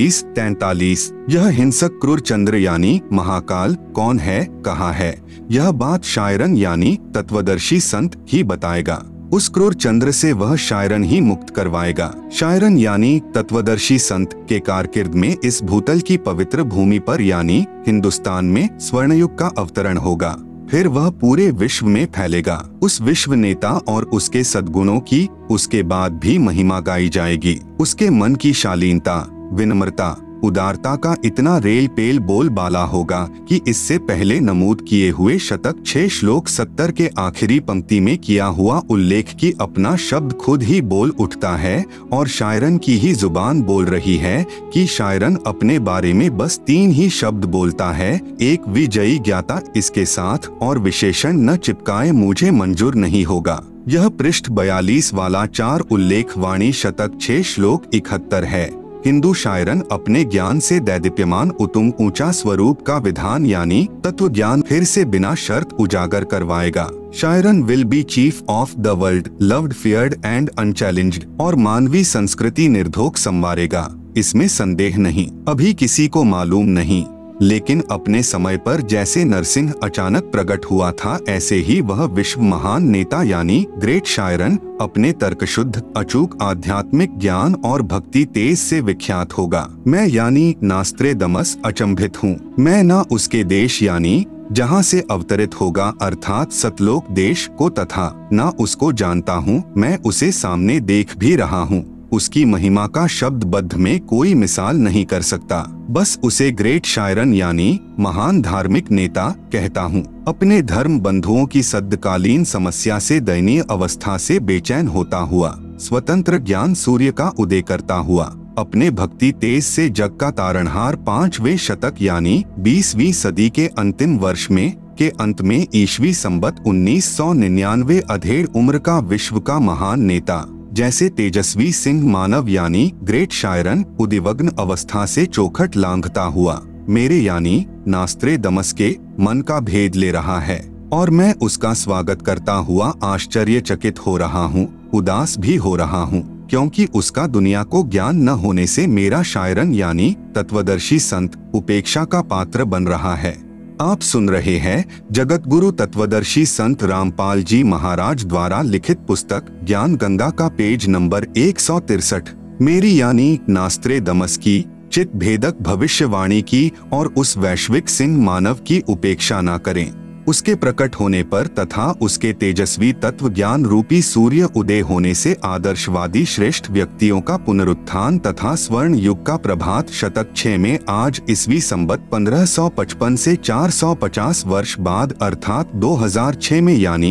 42-43। यह हिंसक क्रूर चंद्र यानी महाकाल कौन है, कहाँ है, यह बात शायरन यानी तत्वदर्शी संत ही बताएगा। उस क्रूर चंद्र से वह शायरन ही मुक्त करवाएगा। शायरन यानी तत्वदर्शी संत के कारकिर्द में इस भूतल की पवित्र भूमि पर यानी हिंदुस्तान में स्वर्णयुग का अवतरण होगा। फिर वह पूरे विश्व में फैलेगा। उस विश्व नेता और उसके सद्गुणों की उसके बाद भी महिमा गाई जाएगी। उसके मन की शालीनता, विनम्रता, उदारता का इतना रेल पेल बोल बाला होगा कि इससे पहले नमूद किए हुए शतक 6 श्लोक 70 के आखिरी पंक्ति में किया हुआ उल्लेख की अपना शब्द खुद ही बोल उठता है और शायरन की ही जुबान बोल रही है कि शायरन अपने बारे में बस 3 ही शब्द बोलता है, एक विजयी ज्ञाता इसके साथ और विशेषण न चिपकाए मुझे मंजूर नहीं होगा। यह पृष्ठ 42 वाला 4 उल्लेख वाणी शतक 6 श्लोक 71 है। हिंदू शायरन अपने ज्ञान से दैदीप्यमान उत्तुंग ऊंचा स्वरूप का विधान यानी तत्व ज्ञान फिर से बिना शर्त उजागर करवाएगा। शायरन will be chief of the world, loved, feared and unchallenged, और मानवीय संस्कृति निर्धोक संवारेगा, इसमें संदेह नहीं। अभी किसी को मालूम नहीं, लेकिन अपने समय पर जैसे नरसिंह अचानक प्रकट हुआ था, ऐसे ही वह विश्व महान नेता यानी ग्रेट शायरन अपने तर्कशुद्ध अचूक आध्यात्मिक ज्ञान और भक्ति तेज से विख्यात होगा। मैं यानी नास्त्रेदमस अचंभित हूँ। मैं ना उसके देश यानी जहाँ से अवतरित होगा अर्थात सतलोक देश को तथा ना उसको जानता हूँ, मैं उसे सामने देख भी रहा हूँ। उसकी महिमा का शब्दबद्ध में कोई मिसाल नहीं कर सकता। बस उसे ग्रेट शायरन यानी महान धार्मिक नेता कहता हूँ। अपने धर्म बंधुओं की सद्कालीन समस्या से दयनीय अवस्था से बेचैन होता हुआ, स्वतंत्र ज्ञान सूर्य का उदय करता हुआ, अपने भक्ति तेज से जग का तारणहार 5वें शतक यानी 20वीं सदी के अंतिम वर्ष में के अंत में ईस्वी संबत 1999 अधेड़ उम्र का विश्व का महान नेता जैसे तेजस्वी सिंह मानव यानी ग्रेट शायरन उदिवग्न अवस्था से चौखट लांघता हुआ मेरे यानी नास्त्रेदमस के मन का भेद ले रहा है और मैं उसका स्वागत करता हुआ आश्चर्यचकित हो रहा हूँ, उदास भी हो रहा हूँ, क्योंकि उसका दुनिया को ज्ञान न होने से मेरा शायरन यानी तत्वदर्शी संत उपेक्षा का पात्र बन रहा है। आप सुन रहे हैं जगत गुरु तत्वदर्शी संत रामपाल जी महाराज द्वारा लिखित पुस्तक ज्ञान गंगा का पेज नंबर 163। मेरी यानी नास्त्रेदमस की चित भेदक भविष्यवाणी की और उस वैश्विक सिंह मानव की उपेक्षा न करें। उसके प्रकट होने पर तथा उसके तेजस्वी तत्व ज्ञान रूपी सूर्य उदय होने से आदर्शवादी श्रेष्ठ व्यक्तियों का पुनरुत्थान तथा स्वर्ण युग का प्रभात शतक 6 में आज ईस्वी संवत 1555 से 450 वर्ष बाद अर्थात 2006 में यानी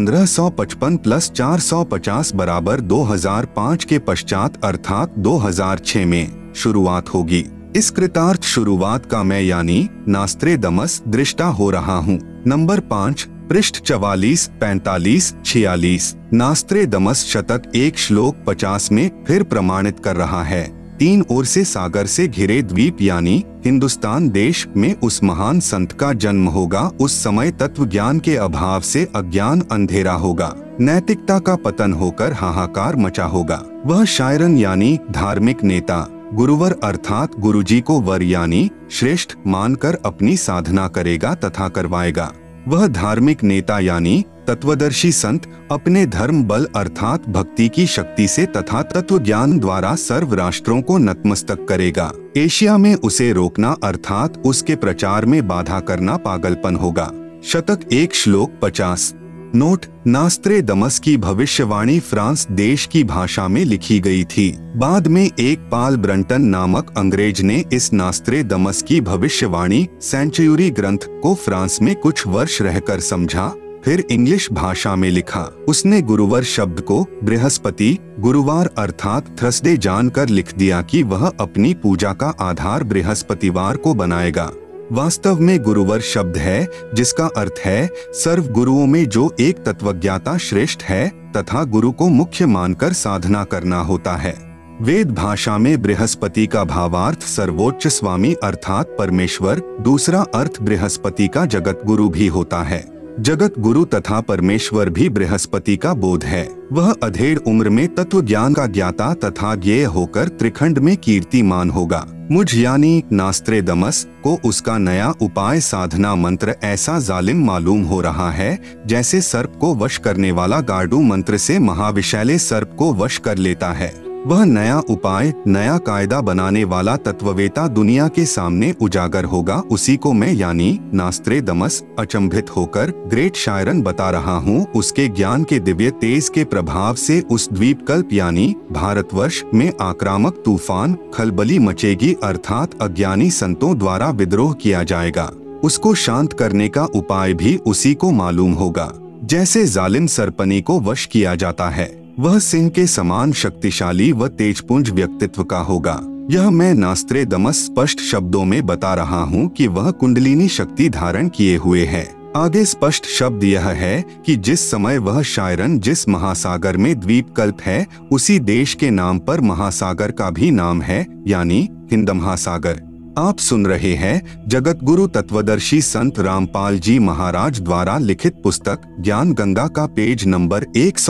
1555 प्लस 450 बराबर 2005 के पश्चात अर्थात 2006 में शुरुआत होगी। इस कृतार्थ शुरुआत का मैं यानी नास्त्रेदमस दृष्टा हो रहा हूँ। नंबर 5 पृष्ठ 44, 45, 46 नास्त्रेदमस शतक 1 श्लोक 50 में फिर प्रमाणित कर रहा है। 3 ओर से सागर से घिरे द्वीप यानी हिंदुस्तान देश में उस महान संत का जन्म होगा। उस समय तत्व ज्ञान के अभाव से अज्ञान अंधेरा होगा, नैतिकता का पतन होकर हाहाकार मचा होगा। वह शायरन यानी धार्मिक नेता गुरुवर अर्थात गुरुजी को वर यानी श्रेष्ठ मानकर अपनी साधना करेगा तथा करवाएगा। वह धार्मिक नेता यानी तत्वदर्शी संत अपने धर्म बल अर्थात भक्ति की शक्ति से तथा तत्व ज्ञान द्वारा सर्व राष्ट्रों को नतमस्तक करेगा। एशिया में उसे रोकना अर्थात उसके प्रचार में बाधा करना पागलपन होगा। शतक 1 श्लोक 50। नोट, नास्त्रेदमस की भविष्यवाणी फ्रांस देश की भाषा में लिखी गई थी। बाद में एक पाल ब्रंटन नामक अंग्रेज ने इस नास्त्रेदमस की भविष्यवाणी सेंचुरी ग्रंथ को फ्रांस में कुछ वर्ष रहकर समझा, फिर इंग्लिश भाषा में लिखा। उसने गुरुवर शब्द को बृहस्पति गुरुवार अर्थात थर्सडे जानकर लिख दिया कि वह अपनी पूजा का आधार बृहस्पतिवार को बनाएगा। वास्तव में गुरुवर शब्द है जिसका अर्थ है सर्व गुरुओं में जो एक तत्वज्ञाता श्रेष्ठ है तथा गुरु को मुख्य मानकर साधना करना होता है। वेद भाषा में बृहस्पति का भावार्थ सर्वोच्च स्वामी अर्थात परमेश्वर, दूसरा अर्थ बृहस्पति का जगत गुरु भी होता है। जगत गुरु तथा परमेश्वर भी बृहस्पति का बोध है। वह अधेड़ उम्र में तत्व ज्ञान का ज्ञाता तथा ज्ञेय होकर त्रिखंड में कीर्तिमान होगा। मुझ यानी नास्त्रेदमस को उसका नया उपाय साधना मंत्र ऐसा जालिम मालूम हो रहा है जैसे सर्प को वश करने वाला गार्डू मंत्र से महाविशैले सर्प को वश कर लेता है। वह नया उपाय नया कायदा बनाने वाला तत्ववेता दुनिया के सामने उजागर होगा। उसी को मैं यानी नास्त्रेदमस अचंभित होकर ग्रेट शायरन बता रहा हूँ। उसके ज्ञान के दिव्य तेज के प्रभाव से उस द्वीपकल्प यानी भारतवर्ष में आक्रामक तूफान खलबली मचेगी अर्थात अज्ञानी संतों द्वारा विद्रोह किया जाएगा। उसको शांत करने का उपाय भी उसी को मालूम होगा। जैसे जालिम सरपनी को वश किया जाता है, वह सिंह के समान शक्तिशाली व तेजपुंज व्यक्तित्व का होगा। यह मैं नास्त्रेदमस स्पष्ट शब्दों में बता रहा हूँ कि वह कुंडलिनी शक्ति धारण किए हुए है। आगे स्पष्ट शब्द यह है कि जिस समय वह शायरन जिस महासागर में द्वीपकल्प है उसी देश के नाम पर महासागर का भी नाम है यानी हिंद महासागर। आप सुन रहे हैं जगत गुरु तत्वदर्शी संत रामपाल जी महाराज द्वारा लिखित पुस्तक ज्ञान गंगा का पेज नंबर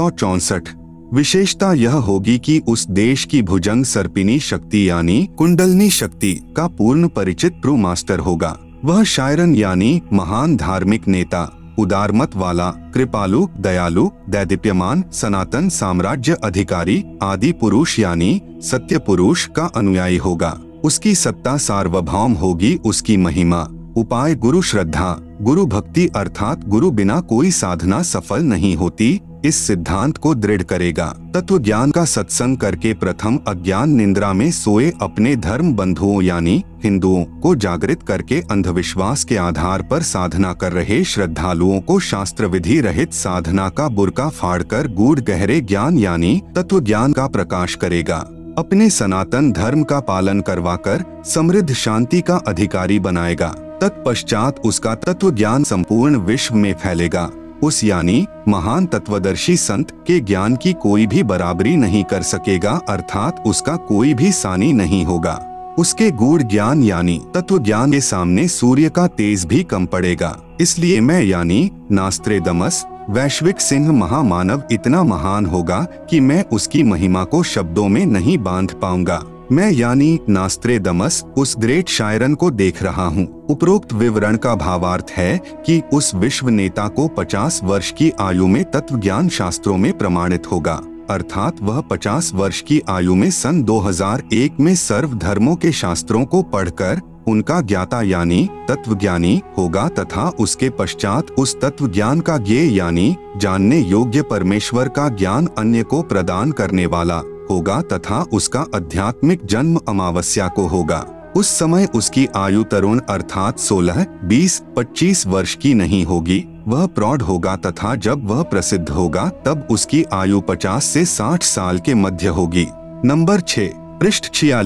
164। विशेषता यह होगी कि उस देश की भुजंग सर्पिनी शक्ति यानी कुंडलनी शक्ति का पूर्ण परिचित प्रू मास्टर होगा। वह शायरन यानी महान धार्मिक नेता, उदारमत वाला, कृपालु, दयालु, दैदीप्यमान, सनातन साम्राज्य अधिकारी, आदि पुरुष यानी सत्य पुरुष का अनुयायी होगा। उसकी सत्ता सार्वभौम होगी। उसकी महिमा उपाय गुरु श्रद्धा, गुरु भक्ति अर्थात गुरु बिना कोई साधना सफल नहीं होती, इस सिद्धांत को दृढ़ करेगा। तत्व ज्ञान का सत्संग करके प्रथम अज्ञान निंद्रा में सोए अपने धर्म बंधुओं यानी हिंदुओं को जागृत करके अंधविश्वास के आधार पर साधना कर रहे श्रद्धालुओं को शास्त्र विधि रहित साधना का बुर्का फाड़कर गूढ़ गहरे ज्ञान यानी तत्व ज्ञान का प्रकाश करेगा। अपने सनातन धर्म का पालन करवाकर समृद्ध शांति का अधिकारी बनाएगा। तत्पश्चात उसका तत्व ज्ञान संपूर्ण विश्व में फैलेगा। उस यानी महान तत्वदर्शी संत के ज्ञान की कोई भी बराबरी नहीं कर सकेगा अर्थात उसका कोई भी सानी नहीं होगा। उसके गूढ़ ज्ञान यानी तत्व ज्ञान के सामने सूर्य का तेज भी कम पड़ेगा। इसलिए मैं यानी नास्त्रेदमस वैश्विक सिंह महामानव इतना महान होगा कि मैं उसकी महिमा को शब्दों में नहीं बांध पाऊंगा। मैं यानी नास्त्रेदमस उस ग्रेट शायरन को देख रहा हूँ। उपरोक्त विवरण का भावार्थ है कि उस विश्व नेता को 50 वर्ष की आयु में तत्व ज्ञान शास्त्रों में प्रमाणित होगा अर्थात वह 50 वर्ष की आयु में सन 2001 में सर्व धर्मों के शास्त्रों को पढ़कर उनका ज्ञाता यानी तत्वज्ञानी होगा तथा उसके पश्चात उस तत्व ज्ञान का ज्ञेय यानी जानने योग्य परमेश्वर का ज्ञान अन्य को प्रदान करने वाला होगा तथा उसका आध्यात्मिक जन्म अमावस्या को होगा। उस समय उसकी आयु तरुण अर्थात 16, 20, 25 वर्ष की नहीं होगी, वह प्रौढ़ होगा तथा जब वह प्रसिद्ध होगा तब उसकी आयु 50 से 60 साल के मध्य होगी। नंबर 6, पृष्ठ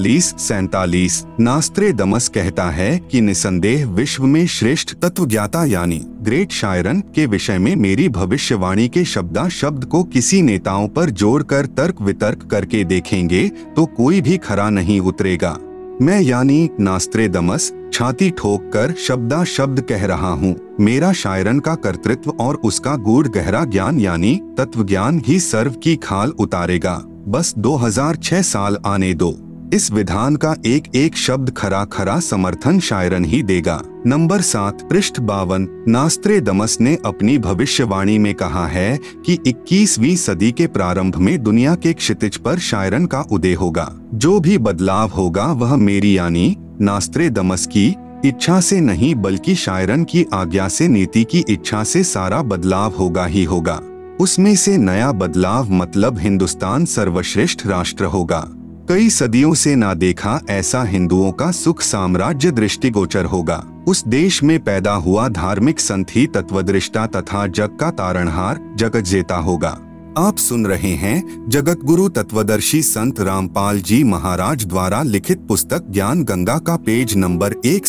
46-47। नास्त्रेदमस कहता है कि निसंदेह विश्व में श्रेष्ठ तत्वज्ञाता यानी ग्रेट शायरन के विषय में मेरी भविष्यवाणी के शब्दा शब्द को किसी नेताओं पर जोड़कर तर्क वितर्क करके देखेंगे तो कोई भी खरा नहीं उतरेगा। मैं यानी नास्त्रेदमस छाती ठोक कर शब्दा शब्द कह रहा हूँ, मेरा शायरन का कर्तृत्व और उसका गूढ़ गहरा ज्ञान यानी तत्वज्ञान ही सर्व की खाल उतारेगा। बस 2006 साल आने दो, इस विधान का एक एक शब्द खरा खरा समर्थन शायरन ही देगा। नंबर 7, पृष्ठ 52। नास्त्रेदमस ने अपनी भविष्यवाणी में कहा है कि 21वीं सदी के प्रारंभ में दुनिया के क्षितिज पर शायरन का उदय होगा। जो भी बदलाव होगा वह मेरी यानी नास्त्रेदमस की इच्छा से नहीं बल्कि शायरन की आज्ञा से, नीति की इच्छा से सारा बदलाव होगा ही होगा। उसमें से नया बदलाव मतलब हिंदुस्तान सर्वश्रेष्ठ राष्ट्र होगा। कई सदियों से ना देखा ऐसा हिंदुओं का सुख साम्राज्य दृष्टिगोचर होगा। उस देश में पैदा हुआ धार्मिक संत ही तत्वदृष्टा तथा जग का तारणहार जगत जेता होगा। आप सुन रहे हैं जगत गुरु तत्वदर्शी संत रामपाल जी महाराज द्वारा लिखित पुस्तक ज्ञान गंगा का पेज नंबर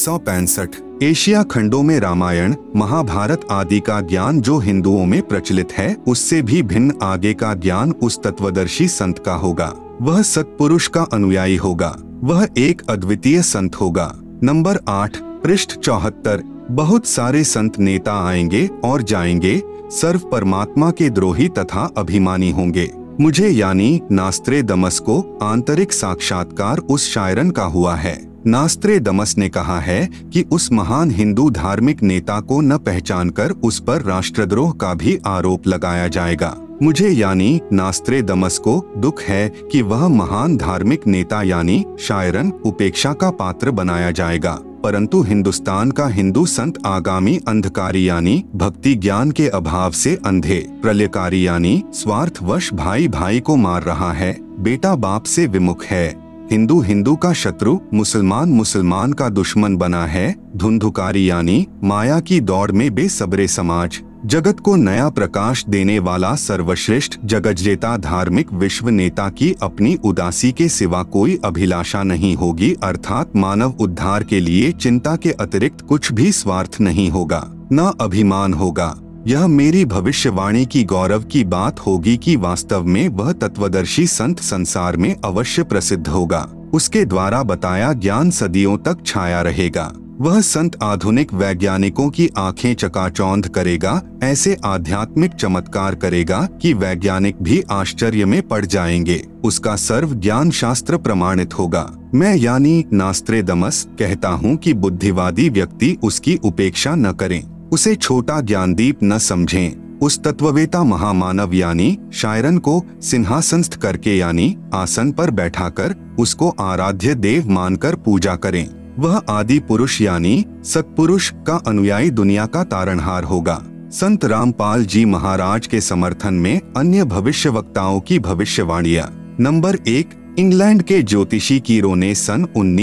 165। एशिया खंडों में रामायण, महाभारत आदि का ज्ञान जो हिंदुओं में प्रचलित है उससे भी भिन्न आगे का ज्ञान उस तत्वदर्शी संत का होगा। वह सत्पुरुष का अनुयायी होगा, वह एक अद्वितीय संत होगा। नंबर 8, पृष्ठ 74। बहुत सारे संत नेता आएंगे और जाएंगे, सर्व परमात्मा के द्रोही तथा अभिमानी होंगे। मुझे यानी नास्त्रेदमस को आंतरिक साक्षात्कार उस शायरन का हुआ है। नास्त्रेदमस ने कहा है कि उस महान हिंदू धार्मिक नेता को न पहचानकर उस पर राष्ट्रद्रोह का भी आरोप लगाया जाएगा। मुझे यानी नास्त्रेदमस को दुख है कि वह महान धार्मिक नेता यानी शायरन उपेक्षा का पात्र बनाया जाएगा, परंतु हिंदुस्तान का हिंदू संत आगामी अंधकारी यानी भक्ति ज्ञान के अभाव से अंधे, प्रलयकारी यानी स्वार्थवश भाई भाई को मार रहा है, बेटा बाप से विमुख है, हिंदू हिंदू का शत्रु, मुसलमान मुसलमान का दुश्मन बना है, धुंधुकारी यानी माया की दौड़ में बेसब्रे समाज, जगत को नया प्रकाश देने वाला सर्वश्रेष्ठ जगज्जेता धार्मिक विश्व नेता की अपनी उदासी के सिवा कोई अभिलाषा नहीं होगी, अर्थात मानव उद्धार के लिए चिंता के अतिरिक्त कुछ भी स्वार्थ नहीं होगा, न अभिमान होगा। यह मेरी भविष्यवाणी की गौरव की बात होगी कि वास्तव में वह तत्वदर्शी संत संसार में अवश्य प्रसिद्ध होगा। उसके द्वारा बताया ज्ञान सदियों तक छाया रहेगा। वह संत आधुनिक वैज्ञानिकों की आंखें चकाचौंध करेगा, ऐसे आध्यात्मिक चमत्कार करेगा कि वैज्ञानिक भी आश्चर्य में पड़ जाएंगे। उसका सर्व ज्ञान शास्त्र प्रमाणित होगा। मैं यानी नास्त्रेदमस कहता हूँ कि बुद्धिवादी व्यक्ति उसकी उपेक्षा न करें, उसे छोटा ज्ञानदीप न समझें। उस तत्ववेता महामानव यानी शायरन को सिंहासनस्थ करके यानी आसन पर बैठाकर उसको आराध्य देव मानकर पूजा करें। वह आदि पुरुष यानी सत्पुरुष का अनुयायी दुनिया का तारणहार होगा। संत रामपाल जी महाराज के समर्थन में अन्य भविष्यवक्ताओं की भविष्यवाणियां। नंबर 1, इंग्लैंड के ज्योतिषी कीरो ने सन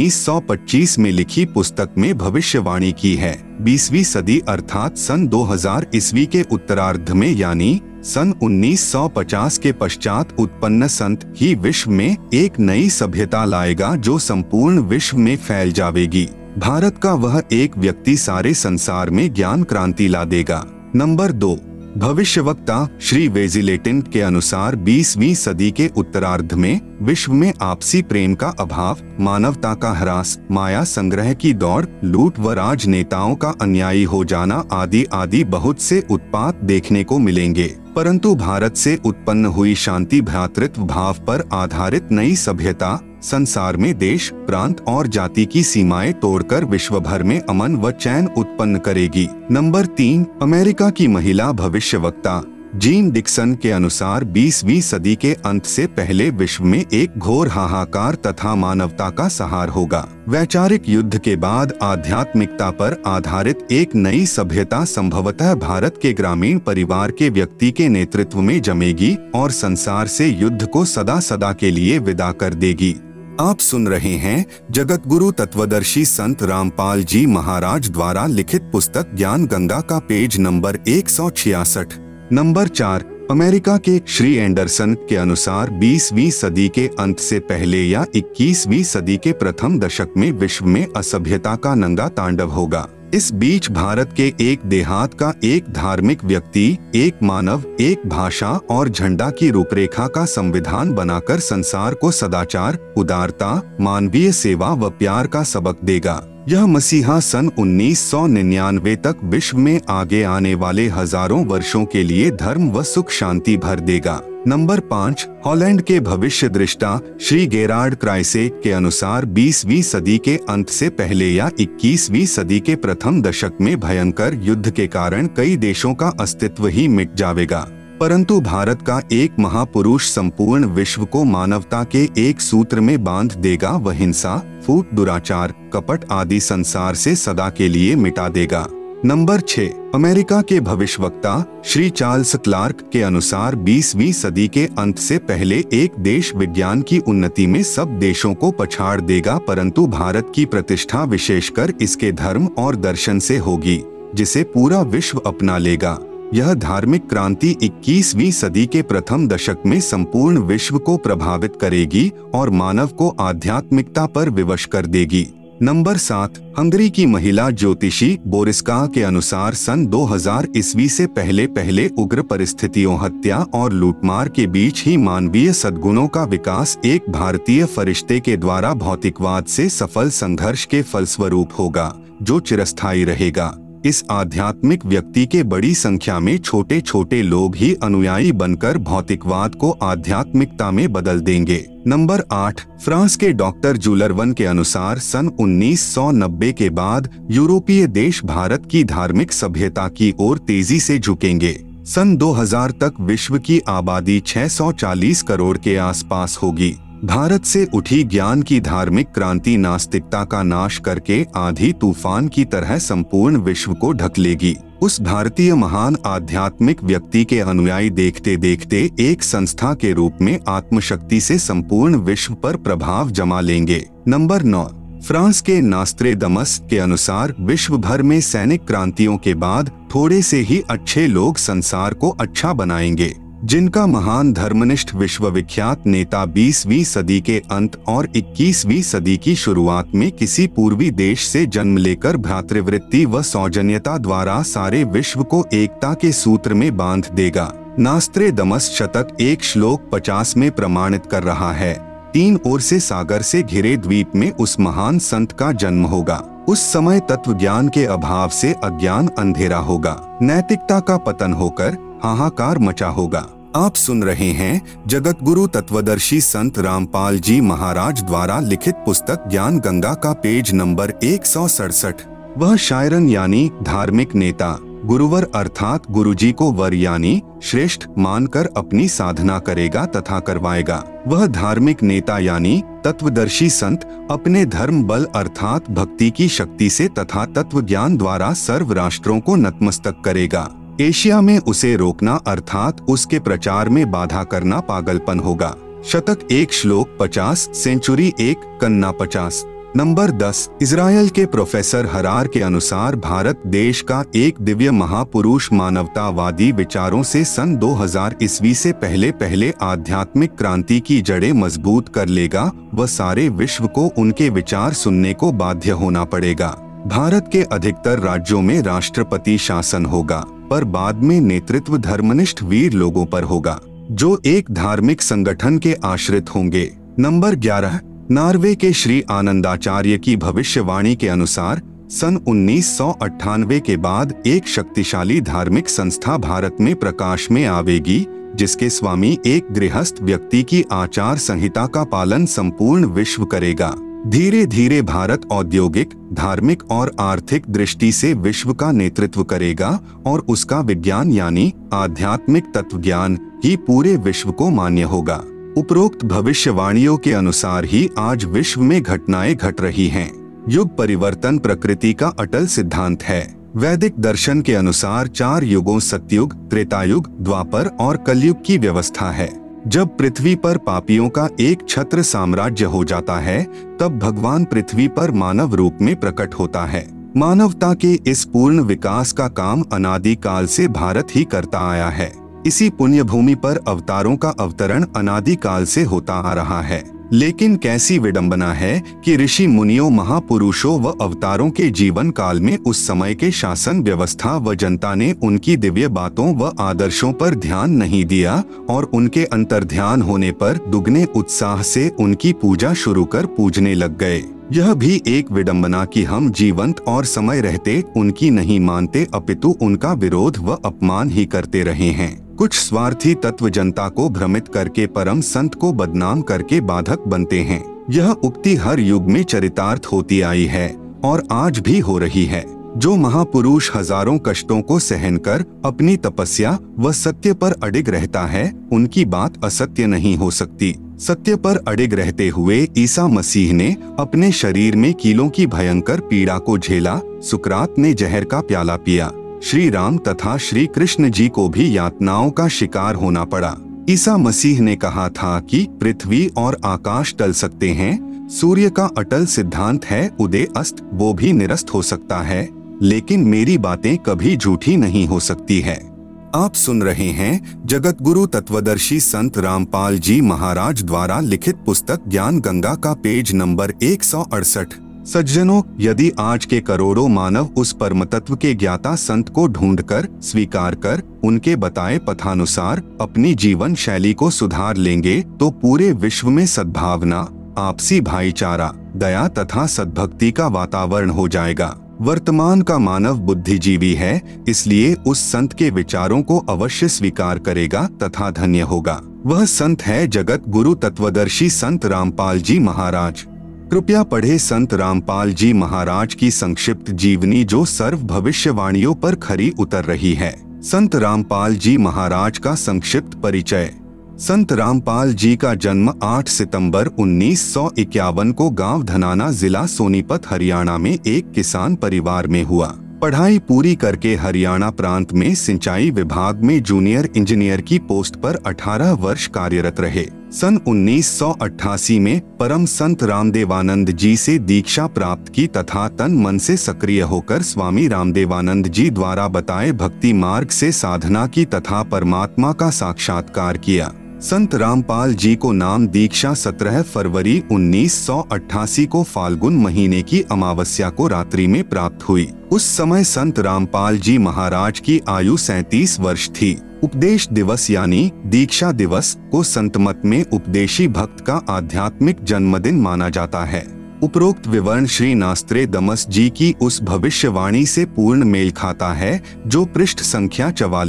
1925 में लिखी पुस्तक में भविष्यवाणी की है। 20वीं सदी अर्थात सन 2000 ईस्वी के उत्तरार्ध में यानी सन 1950 के पश्चात उत्पन्न संत ही विश्व में एक नई सभ्यता लाएगा जो संपूर्ण विश्व में फैल जाएगी। भारत का वह एक व्यक्ति सारे संसार में ज्ञान क्रांति ला देगा। नंबर 2, भविष्यवक्ता श्री वेजिलेटिन के अनुसार 20वीं सदी के उत्तरार्ध में विश्व में आपसी प्रेम का अभाव, मानवता का ह्रास, माया संग्रह की दौड़, लूट व राजनेताओं का अन्यायी हो जाना आदि आदि बहुत से उत्पात देखने को मिलेंगे, परंतु भारत से उत्पन्न हुई शांति भ्रातृत्व भाव पर आधारित नई सभ्यता संसार में देश, प्रांत और जाति की सीमाएं तोड़कर विश्व भर में अमन व चैन उत्पन्न करेगी। नंबर 3, अमेरिका की महिला भविष्यवक्ता जीन डिक्सन के अनुसार 20वीं सदी के अंत से पहले विश्व में एक घोर हाहाकार तथा मानवता का सहार होगा। वैचारिक युद्ध के बाद आध्यात्मिकता पर आधारित एक नई सभ्यता संभवतः भारत के ग्रामीण परिवार के व्यक्ति के नेतृत्व में जमेगी और संसार से युद्ध को सदा सदा के लिए विदा कर देगी। आप सुन रहे हैं जगत गुरु तत्वदर्शी संत रामपाल जी महाराज द्वारा लिखित पुस्तक ज्ञान गंगा का पेज नंबर 166। नंबर 4। अमेरिका के श्री एंडरसन के अनुसार 20वीं सदी के अंत से पहले या 21वीं सदी के प्रथम दशक में विश्व में असभ्यता का नंगा तांडव होगा। इस बीच भारत के एक देहात का एक धार्मिक व्यक्ति एक मानव, एक भाषा और झंडा की रूपरेखा का संविधान बनाकर संसार को सदाचार, उदारता, मानवीय सेवा व प्यार का सबक देगा। यह मसीहा सन 1999 तक विश्व में आगे आने वाले हजारों वर्षों के लिए धर्म व सुख शांति भर देगा। नंबर 5। हॉलैंड के भविष्य दृष्टा श्री गेरार्ड क्राइसे के अनुसार 20वीं सदी के अंत से पहले या 21वीं सदी के प्रथम दशक में भयंकर युद्ध के कारण कई देशों का अस्तित्व ही मिट जाएगा, परंतु भारत का एक महापुरुष संपूर्ण विश्व को मानवता के एक सूत्र में बांध देगा व हिंसा, फूट, दुराचार, कपट आदि संसार से सदा के लिए मिटा देगा। नंबर 6। अमेरिका के भविष्यवक्ता श्री चार्ल्स क्लार्क के अनुसार 20वीं सदी के अंत से पहले एक देश विज्ञान की उन्नति में सब देशों को पछाड़ देगा, परंतु भारत की प्रतिष्ठा विशेषकर इसके धर्म और दर्शन से होगी, जिसे पूरा विश्व अपना लेगा। यह धार्मिक क्रांति 21वीं सदी के प्रथम दशक में संपूर्ण विश्व को प्रभावित करेगी और मानव को आध्यात्मिकता पर विवश कर देगी। नंबर 7। हंगरी की महिला ज्योतिषी बोरिस्का के अनुसार सन 2000 ईस्वी से पहले उग्र परिस्थितियों, हत्या और लूटमार के बीच ही मानवीय सद्गुणों का विकास एक भारतीय फरिश्ते के द्वारा भौतिकवाद से सफल संघर्ष के फलस्वरूप होगा, जो चिरस्थायी रहेगा। इस आध्यात्मिक व्यक्ति के बड़ी संख्या में छोटे छोटे लोग ही अनुयायी बनकर भौतिकवाद को आध्यात्मिकता में बदल देंगे। नंबर 8। फ्रांस के डॉक्टर जुलरवन के अनुसार सन 1990 के बाद यूरोपीय देश भारत की धार्मिक सभ्यता की ओर तेजी से झुकेंगे। सन 2000 तक विश्व की आबादी 640 करोड़ के आसपास होगी। भारत से उठी ज्ञान की धार्मिक क्रांति नास्तिकता का नाश करके आंधी तूफान की तरह संपूर्ण विश्व को ढक लेगी। उस भारतीय महान आध्यात्मिक व्यक्ति के अनुयायी देखते देखते एक संस्था के रूप में आत्मशक्ति से संपूर्ण विश्व पर प्रभाव जमा लेंगे। नंबर 9। फ्रांस के नास्त्रेदमस के अनुसार विश्व भर में सैनिक क्रांतियों के बाद थोड़े से ही अच्छे लोग संसार को अच्छा बनाएंगे, जिनका महान धर्मनिष्ठ विश्वविख्यात नेता 20वीं सदी के अंत और 21वीं सदी की शुरुआत में किसी पूर्वी देश से जन्म लेकर भ्रातृवृत्ति व सौजन्यता द्वारा सारे विश्व को एकता के सूत्र में बांध देगा। नास्त्रेदमस शतक 1 श्लोक 50 में प्रमाणित कर रहा है, 3 ओर से सागर से घिरे द्वीप में उस महान संत का जन्म होगा। उस समय तत्व ज्ञान के अभाव से अज्ञान अंधेरा होगा, नैतिकता का पतन होकर हाहाकार मचा होगा। आप सुन रहे हैं जगत गुरु तत्वदर्शी संत रामपाल जी महाराज द्वारा लिखित पुस्तक ज्ञान गंगा का पेज नंबर 167। वह शायरन यानी धार्मिक नेता गुरुवर अर्थात गुरुजी को वर यानी श्रेष्ठ मानकर अपनी साधना करेगा तथा करवाएगा। वह धार्मिक नेता यानी तत्वदर्शी संत अपने धर्म बल अर्थात भक्ति की शक्ति से तथा तत्व ज्ञान द्वारा सर्व राष्ट्रों को नतमस्तक करेगा। एशिया में उसे रोकना अर्थात उसके प्रचार में बाधा करना पागलपन होगा। शतक 1 श्लोक 50, सेंचुरी 1, कन्ना 50। नंबर 10। इजराइल के प्रोफेसर हरार के अनुसार भारत देश का एक दिव्य महापुरुष मानवतावादी विचारों से सन 2000 ईस्वी से पहले आध्यात्मिक क्रांति की जड़ें मजबूत कर लेगा व सारे विश्व को उनके विचार सुनने को बाध्य होना पड़ेगा। भारत के अधिकतर राज्यों में राष्ट्रपति शासन होगा, पर बाद में नेतृत्व धर्मनिष्ठ वीर लोगों पर होगा, जो एक धार्मिक संगठन के आश्रित होंगे। नंबर 11। नॉर्वे के श्री आनंदाचार्य की भविष्यवाणी के अनुसार सन 1998 के बाद एक शक्तिशाली धार्मिक संस्था भारत में प्रकाश में आवेगी, जिसके स्वामी एक गृहस्थ व्यक्ति की आचार संहिता का पालन संपूर्ण विश्व करेगा। धीरे धीरे भारत औद्योगिक, धार्मिक और आर्थिक दृष्टि से विश्व का नेतृत्व करेगा और उसका विज्ञान यानी आध्यात्मिक तत्वज्ञान ही पूरे विश्व को मान्य होगा। उपरोक्त भविष्यवाणियों के अनुसार ही आज विश्व में घटनाएं घट रही हैं। युग परिवर्तन प्रकृति का अटल सिद्धांत है। वैदिक दर्शन के अनुसार 4 युगों सतयुग, त्रेतायुग, द्वापर और कलयुग की व्यवस्था है। जब पृथ्वी पर पापियों का एक छत्र साम्राज्य हो जाता है, तब भगवान पृथ्वी पर मानव रूप में प्रकट होता है। मानवता के इस पूर्ण विकास का काम अनादि काल से भारत ही करता आया है। इसी पुण्य भूमि पर अवतारों का अवतरण अनादि काल से होता आ रहा है। लेकिन कैसी विडंबना है कि ऋषि मुनियों, महापुरुषों व अवतारों के जीवन काल में उस समय के शासन व्यवस्था व जनता ने उनकी दिव्य बातों व आदर्शों पर ध्यान नहीं दिया और उनके अंतर्ध्यान होने पर दुगने उत्साह से उनकी पूजा शुरू कर पूजने लग गए। यह भी एक विडंबना कि हम जीवंत और समय रहते उनकी नहीं मानते, अपितु उनका विरोध व अपमान ही करते रहे हैं। कुछ स्वार्थी तत्व जनता को भ्रमित करके परम संत को बदनाम करके बाधक बनते हैं। यह उक्ति हर युग में चरितार्थ होती आई है और आज भी हो रही है। जो महापुरुष हजारों कष्टों को सहन कर अपनी तपस्या व सत्य पर अडिग रहता है, उनकी बात असत्य नहीं हो सकती। सत्य पर अडिग रहते हुए ईसा मसीह ने अपने शरीर में कीलों की भयंकर पीड़ा को झेला। सुकरात ने जहर का प्याला पिया। श्री राम तथा श्री कृष्ण जी को भी यातनाओं का शिकार होना पड़ा। ईसा मसीह ने कहा था कि पृथ्वी और आकाश टल सकते हैं, सूर्य का अटल सिद्धांत है उदय अस्त वो भी निरस्त हो सकता है, लेकिन मेरी बातें कभी झूठी नहीं हो सकती है। आप सुन रहे हैं जगत गुरु तत्वदर्शी संत रामपाल जी महाराज द्वारा लिखित पुस्तक ज्ञान गंगा का पेज नंबर 168। सज्जनों, यदि आज के करोड़ों मानव उस परम तत्व के ज्ञाता संत को ढूंढकर स्वीकार कर उनके बताए पथानुसार अपनी जीवन शैली को सुधार लेंगे तो पूरे विश्व में सद्भावना, आपसी भाईचारा, दया तथा सद्भक्ति का वातावरण हो जाएगा। वर्तमान का मानव बुद्धिजीवी है, इसलिए उस संत के विचारों को अवश्य स्वीकार करेगा तथा धन्य होगा। वह संत है जगत गुरु तत्वदर्शी संत रामपाल जी महाराज। कृपया पढ़े संत रामपाल जी महाराज की संक्षिप्त जीवनी जो सर्व भविष्यवाणियों पर खरी उतर रही है। संत रामपाल जी महाराज का संक्षिप्त परिचय। संत रामपाल जी का जन्म 8 सितंबर 1951 को गांव धनाना, जिला सोनीपत, हरियाणा में एक किसान परिवार में हुआ। पढ़ाई पूरी करके हरियाणा प्रांत में सिंचाई विभाग में जूनियर इंजीनियर की पोस्ट पर 18 वर्ष कार्यरत रहे। सन 1988 में परम संत रामदेवानंद जी से दीक्षा प्राप्त की तथा तन मन से सक्रिय होकर स्वामी रामदेवानंद जी द्वारा बताए भक्ति मार्ग से साधना की तथा परमात्मा का साक्षात्कार किया। संत रामपाल जी को नाम दीक्षा 17 फरवरी 1988 को फाल्गुन महीने की अमावस्या को रात्रि में प्राप्त हुई। उस समय संत रामपाल जी महाराज की आयु 37 वर्ष थी। उपदेश दिवस यानी दीक्षा दिवस को संत मत में उपदेशी भक्त का आध्यात्मिक जन्मदिन माना जाता है। उपरोक्त विवरण श्री नास्त्रे दमस जी की उस भविष्यवाणी से पूर्ण मेल खाता है जो पृष्ठ संख्या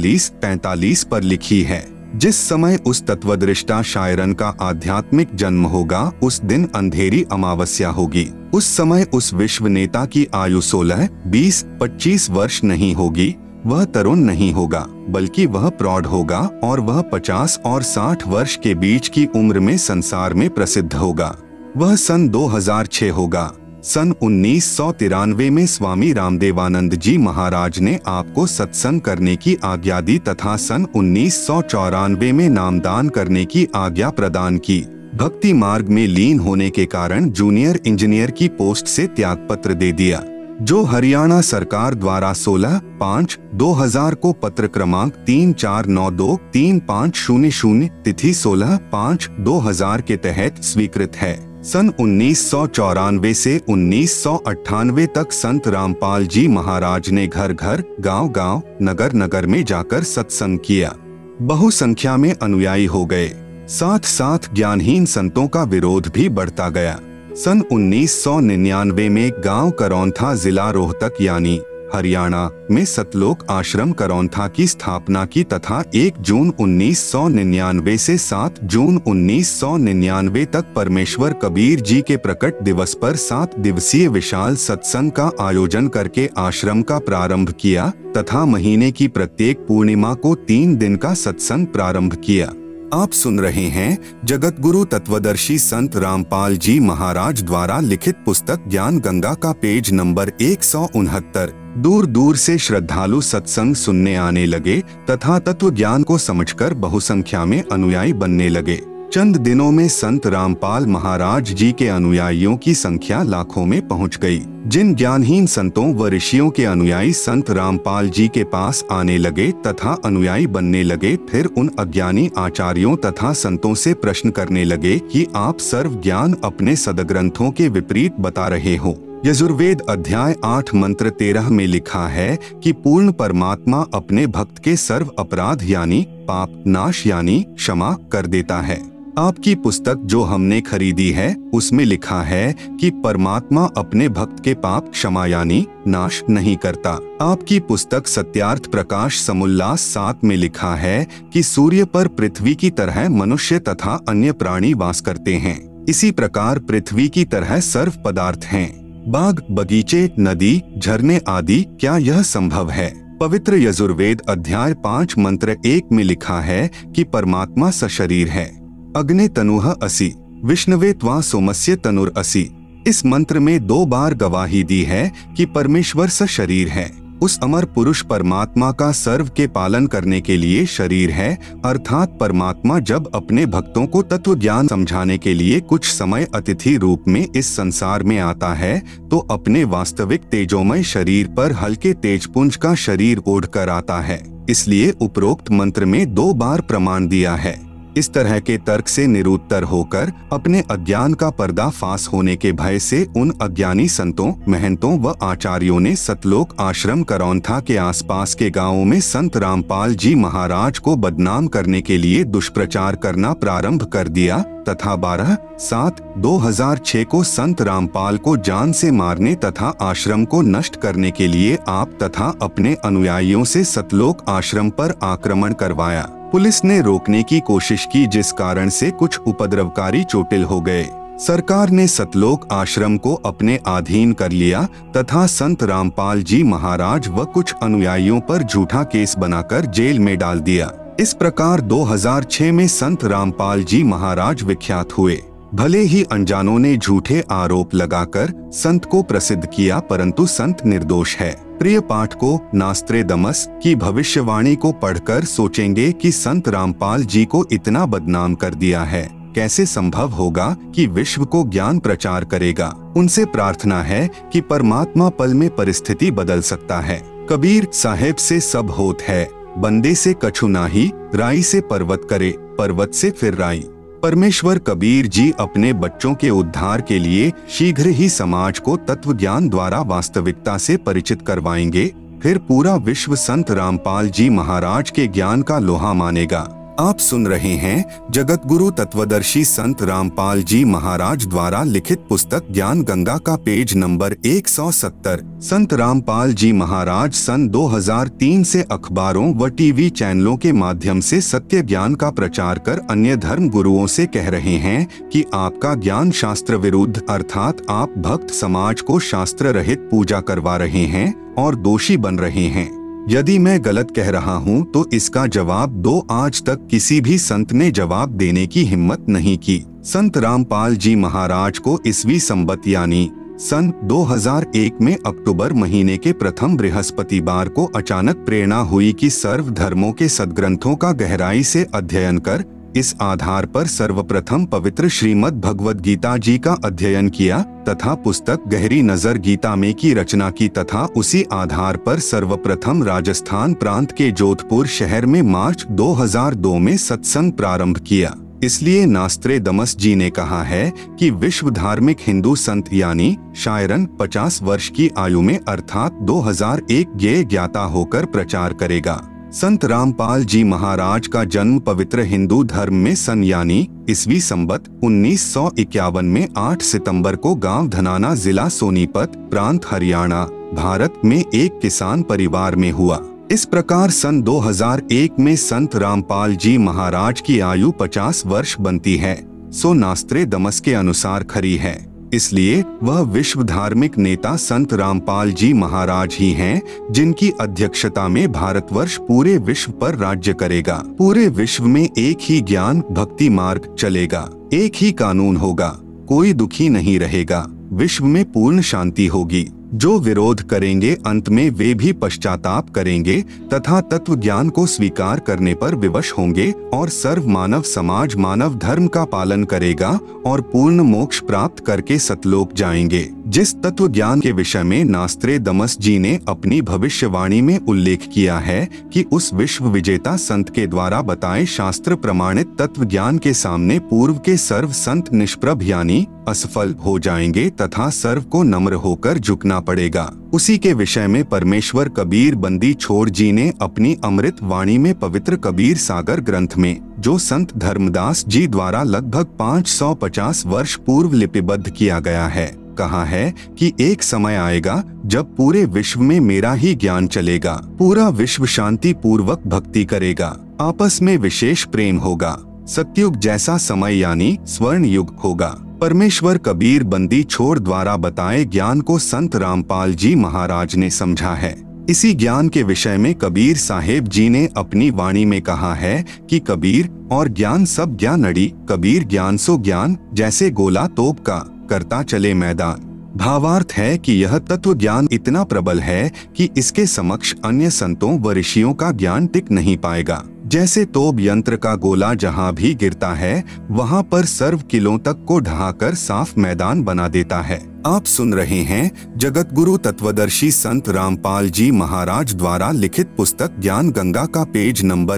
44-45 पर लिखी है। जिस समय उस तत्वदृष्टा शायरन का आध्यात्मिक जन्म होगा, उस दिन अंधेरी अमावस्या होगी। उस समय उस विश्व नेता की आयु 16, 20, 25 वर्ष नहीं होगी। वह तरुण नहीं होगा, बल्कि वह प्रौढ़ होगा और वह 50 और 60 वर्ष के बीच की उम्र में संसार में प्रसिद्ध होगा। वह सन 2006 होगा। सन 1993 में स्वामी रामदेवानंद जी महाराज ने आपको सत्संग करने की आज्ञा दी तथा सन 1994 में नामदान करने की आज्ञा प्रदान की। भक्ति मार्ग में लीन होने के कारण जूनियर इंजीनियर की पोस्ट से त्यागपत्र दे दिया, जो हरियाणा सरकार द्वारा 16/5/2000 को पत्र क्रमांक 3492-3500 तिथि 16/5/2000 के तहत स्वीकृत है। सन 1994 से 1998 तक संत रामपाल जी महाराज ने घर घर, गांव गांव, नगर नगर में जाकर सत्संग किया। बहुसंख्या में अनुयायी हो गए। साथ साथ ज्ञानहीन संतों का विरोध भी बढ़ता गया। सन 1999 में गांव करौंथा, जिला रोहतक यानी हरियाणा में सतलोक आश्रम करौंथा की स्थापना की तथा 1 जून 1999 से 7 जून 1999 तक परमेश्वर कबीर जी के प्रकट दिवस पर 7 दिवसीय विशाल सत्संग का आयोजन करके आश्रम का प्रारंभ किया तथा महीने की प्रत्येक पूर्णिमा को 3 दिन का सत्संग प्रारंभ किया। आप सुन रहे हैं जगत गुरु तत्वदर्शी संत रामपाल जी महाराज द्वारा लिखित पुस्तक ज्ञान गंगा का पेज नंबर 169। दूर दूर से श्रद्धालु सत्संग सुनने आने लगे तथा तत्व ज्ञान को समझकर बहुसंख्या में अनुयायी बनने लगे। चंद दिनों में संत रामपाल महाराज जी के अनुयायियों की संख्या लाखों में पहुंच गई। जिन ज्ञानहीन संतों व ऋषियों के अनुयायी संत रामपाल जी के पास आने लगे तथा अनुयायी बनने लगे, फिर उन अज्ञानी आचार्यों तथा संतों से प्रश्न करने लगे कि आप सर्व ज्ञान अपने सदग्रंथों के विपरीत बता रहे हो। यजुर्वेद अध्याय 8 मंत्र 13 में लिखा है कि पूर्ण परमात्मा अपने भक्त के सर्व अपराध यानी पाप नाश यानी क्षमा कर देता है। आपकी पुस्तक जो हमने खरीदी है उसमें लिखा है कि परमात्मा अपने भक्त के पाप क्षमा यानी नाश नहीं करता। आपकी पुस्तक सत्यार्थ प्रकाश समुल्लास 7 में लिखा है कि सूर्य पर पृथ्वी की तरह मनुष्य तथा अन्य प्राणी वास करते हैं। इसी प्रकार पृथ्वी की तरह सर्व पदार्थ हैं। बाग बगीचे नदी झरने आदि, क्या यह संभव है? पवित्र यजुर्वेद अध्याय 5 मंत्र 1 में लिखा है कि परमात्मा सशरीर है। अग्ने तनुह असि विष्णवे त्वा सोमस्य तनुर असि। इस मंत्र में 2 बार गवाही दी है कि परमेश्वर सशरीर है। उस अमर पुरुष परमात्मा का सर्व के पालन करने के लिए शरीर है, अर्थात परमात्मा जब अपने भक्तों को तत्व ज्ञान समझाने के लिए कुछ समय अतिथि रूप में इस संसार में आता है तो अपने वास्तविक तेजोमय शरीर पर हल्के तेजपुंज का शरीर ओढ़कर आता है। इसलिए उपरोक्त मंत्र में 2 बार प्रमाण दिया है। इस तरह के तर्क से निरुत्तर होकर अपने अज्ञान का पर्दाफाश होने के भय से उन अज्ञानी संतों महंतों व आचार्यों ने सतलोक आश्रम करौंथा के आसपास के गांवों में संत रामपाल जी महाराज को बदनाम करने के लिए दुष्प्रचार करना प्रारंभ कर दिया तथा 12/7/2006 को संत रामपाल को जान से मारने तथा आश्रम को नष्ट करने के लिए आप तथा अपने अनुयायियों से सतलोक आश्रम पर आक्रमण करवाया। पुलिस ने रोकने की कोशिश की जिस कारण से कुछ उपद्रवकारी चोटिल हो गए। सरकार ने सतलोक आश्रम को अपने अधीन कर लिया तथा संत रामपाल जी महाराज व कुछ अनुयायियों पर झूठा केस बनाकर जेल में डाल दिया। इस प्रकार 2006 में संत रामपाल जी महाराज विख्यात हुए। भले ही अनजानों ने झूठे आरोप लगाकर संत को प्रसिद्ध किया, परंतु संत निर्दोष है। प्रिय पाठकों, नास्त्रेदमस की भविष्यवाणी को पढ़कर सोचेंगे कि संत रामपाल जी को इतना बदनाम कर दिया है, कैसे संभव होगा कि विश्व को ज्ञान प्रचार करेगा। उनसे प्रार्थना है कि परमात्मा पल में परिस्थिति बदल सकता है। कबीर साहेब से सब होत है, बंदे से कछु नाही, राई से पर्वत करे, पर्वत से फिर राई। परमेश्वर कबीर जी अपने बच्चों के उद्धार के लिए शीघ्र ही समाज को तत्व ज्ञान द्वारा वास्तविकता से परिचित करवाएंगे। फिर पूरा विश्व संत रामपाल जी महाराज के ज्ञान का लोहा मानेगा। आप सुन रहे हैं जगत गुरु तत्वदर्शी संत रामपाल जी महाराज द्वारा लिखित पुस्तक ज्ञान गंगा का पेज नंबर 170। संत रामपाल जी महाराज सन 2003 से अखबारों व टीवी चैनलों के माध्यम से सत्य ज्ञान का प्रचार कर अन्य धर्म गुरुओं से कह रहे हैं कि आपका ज्ञान शास्त्र विरुद्ध, अर्थात आप भक्त समाज को शास्त्र रहित पूजा करवा रहे हैं और दोषी बन रहे हैं। यदि मैं गलत कह रहा हूं तो इसका जवाब दो। आज तक किसी भी संत ने जवाब देने की हिम्मत नहीं की। संत रामपाल जी महाराज को ईस्वी संवत यानी सन 2001 में अक्टूबर महीने के प्रथम बृहस्पतिवार को अचानक प्रेरणा हुई कि सर्व धर्मों के सद्ग्रंथों का गहराई से अध्ययन कर इस आधार पर सर्वप्रथम पवित्र श्रीमद् भगवद गीता जी का अध्ययन किया तथा पुस्तक गहरी नजर गीता में की रचना की तथा उसी आधार पर सर्वप्रथम राजस्थान प्रांत के जोधपुर शहर में मार्च 2002 में सत्संग प्रारंभ किया। इसलिए नास्त्रेदमस जी ने कहा है कि विश्व धार्मिक हिंदू संत यानी शायरन 50 वर्ष की आयु में अर्थात 2001 ज्ञाता होकर प्रचार करेगा। संत रामपाल जी महाराज का जन्म पवित्र हिंदू धर्म में सन यानी ईस्वी संवत 1951 में 8 सितंबर को गांव धनाना जिला सोनीपत प्रांत हरियाणा भारत में एक किसान परिवार में हुआ। इस प्रकार सन 2001 में संत रामपाल जी महाराज की आयु 50 वर्ष बनती है, सो नास्त्रेदमस के अनुसार खरी है। इसलिए वह विश्व धार्मिक नेता संत रामपाल जी महाराज ही हैं, जिनकी अध्यक्षता में भारतवर्ष पूरे विश्व पर राज्य करेगा। पूरे विश्व में एक ही ज्ञान भक्ति मार्ग चलेगा, एक ही कानून होगा, कोई दुखी नहीं रहेगा, विश्व में पूर्ण शांति होगी। जो विरोध करेंगे अंत में वे भी पश्चाताप करेंगे तथा तत्व ज्ञान को स्वीकार करने पर विवश होंगे और सर्व मानव समाज मानव धर्म का पालन करेगा और पूर्ण मोक्ष प्राप्त करके सतलोक जाएंगे। जिस तत्व ज्ञान के विषय में नास्त्रेदमस जी ने अपनी भविष्यवाणी में उल्लेख किया है कि उस विश्व विजेता संत के द्वारा बताए शास्त्र प्रमाणित तत्व ज्ञान के सामने पूर्व के सर्व संत निष्प्रभ यानी असफल हो जाएंगे तथा सर्व को नम्र होकर झुकना पड़ेगा। उसी के विषय में परमेश्वर कबीर बंदी छोड़ जी ने अपनी अमृत वाणी में पवित्र कबीर सागर ग्रंथ में, जो संत धर्मदास जी द्वारा लगभग 550 वर्ष पूर्व लिपिबद्ध किया गया है, कहा है कि एक समय आएगा जब पूरे विश्व में मेरा ही ज्ञान चलेगा, पूरा विश्व शांति पूर्वक भक्ति करेगा, आपस में विशेष प्रेम होगा, सतयुग जैसा समय यानी स्वर्ण युग होगा। परमेश्वर कबीर बंदी छोड़ द्वारा बताए ज्ञान को संत रामपाल जी महाराज ने समझा है। इसी ज्ञान के विषय में कबीर साहेब जी ने अपनी वाणी में कहा है कि कबीर और ज्ञान सब ज्ञान अड़ी, कबीर ज्ञान सो ज्ञान, जैसे गोला तोप का करता चले मैदान। भावार्थ है कि यह तत्व ज्ञान इतना प्रबल है कि इसके समक्ष अन्य संतों व ऋषियों का ज्ञान टिक नहीं पाएगा। जैसे तोप यंत्र का गोला जहाँ भी गिरता है वहाँ पर सर्व किलों तक को ढहाकर साफ मैदान बना देता है। आप सुन रहे हैं जगत गुरु तत्वदर्शी संत रामपाल जी महाराज द्वारा लिखित पुस्तक ज्ञान गंगा का पेज नंबर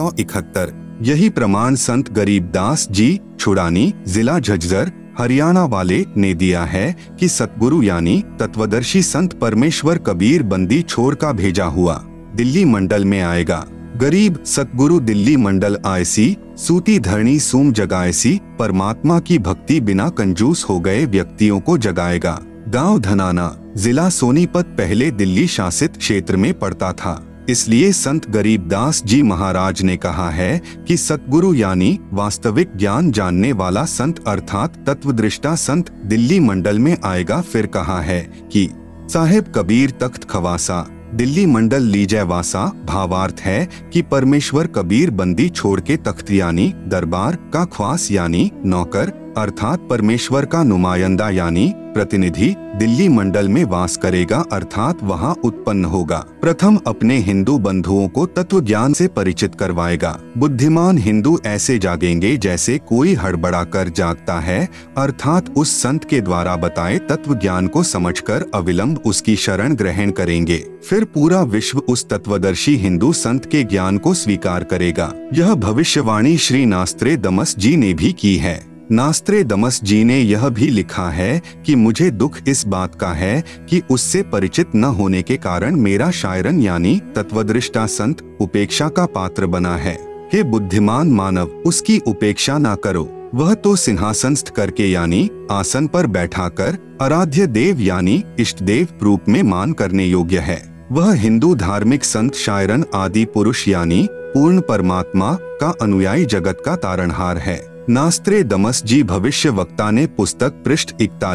171। यही प्रमाण संत गरीबदास जी छुड़ानी जिला झज्जर हरियाणा वाले ने दिया है कि सतगुरु यानी तत्वदर्शी संत परमेश्वर कबीर बंदी छोड़ का भेजा हुआ दिल्ली मंडल में आएगा। गरीब सतगुरु दिल्ली मंडल आयसी, सूती धरणी सूम जगाएसी, परमात्मा की भक्ति बिना कंजूस हो गए व्यक्तियों को जगाएगा। गांव धनाना जिला सोनीपत पहले दिल्ली शासित क्षेत्र में पड़ता था, इसलिए संत गरीबदास जी महाराज ने कहा है कि सतगुरु यानी वास्तविक ज्ञान जानने वाला संत अर्थात तत्वदृष्टा संत दिल्ली मंडल में आएगा। फिर कहा है कि साहेब कबीर तख्त खवासा दिल्ली मंडल लीजय वासा। भावार्थ है कि परमेश्वर कबीर बंदी छोड़ के तख्त यानी दरबार का ख्वास यानी नौकर अर्थात परमेश्वर का नुमाइंदा यानी प्रतिनिधि दिल्ली मंडल में वास करेगा अर्थात वहां उत्पन्न होगा। प्रथम अपने हिंदू बंधुओं को तत्व ज्ञान से परिचित करवाएगा। बुद्धिमान हिंदू ऐसे जागेंगे जैसे कोई हड़बड़ा कर जागता है अर्थात उस संत के द्वारा बताए तत्व ज्ञान को समझकर अविलंब उसकी शरण ग्रहण करेंगे। फिर पूरा विश्व उस तत्वदर्शी हिंदू संत के ज्ञान को स्वीकार करेगा। यह भविष्यवाणी श्री नास्त्रेदमस जी ने भी की है। नास्त्रेदमस जी ने यह भी लिखा है कि मुझे दुख इस बात का है कि उससे परिचित न होने के कारण मेरा शायरन यानी तत्वदृष्टा संत उपेक्षा का पात्र बना है। हे बुद्धिमान मानव, उसकी उपेक्षा ना करो, वह तो सिंहासनस्थ करके यानी आसन पर बैठाकर आराध्य देव यानी इष्ट देव रूप में मान करने योग्य है। वह हिंदू धार्मिक संत शायरन आदि पुरुष यानी पूर्ण परमात्मा का अनुयायी जगत का तारणहार है। नास्त्रेदमस जी भविष्य वक्ता ने पुस्तक पृष्ठ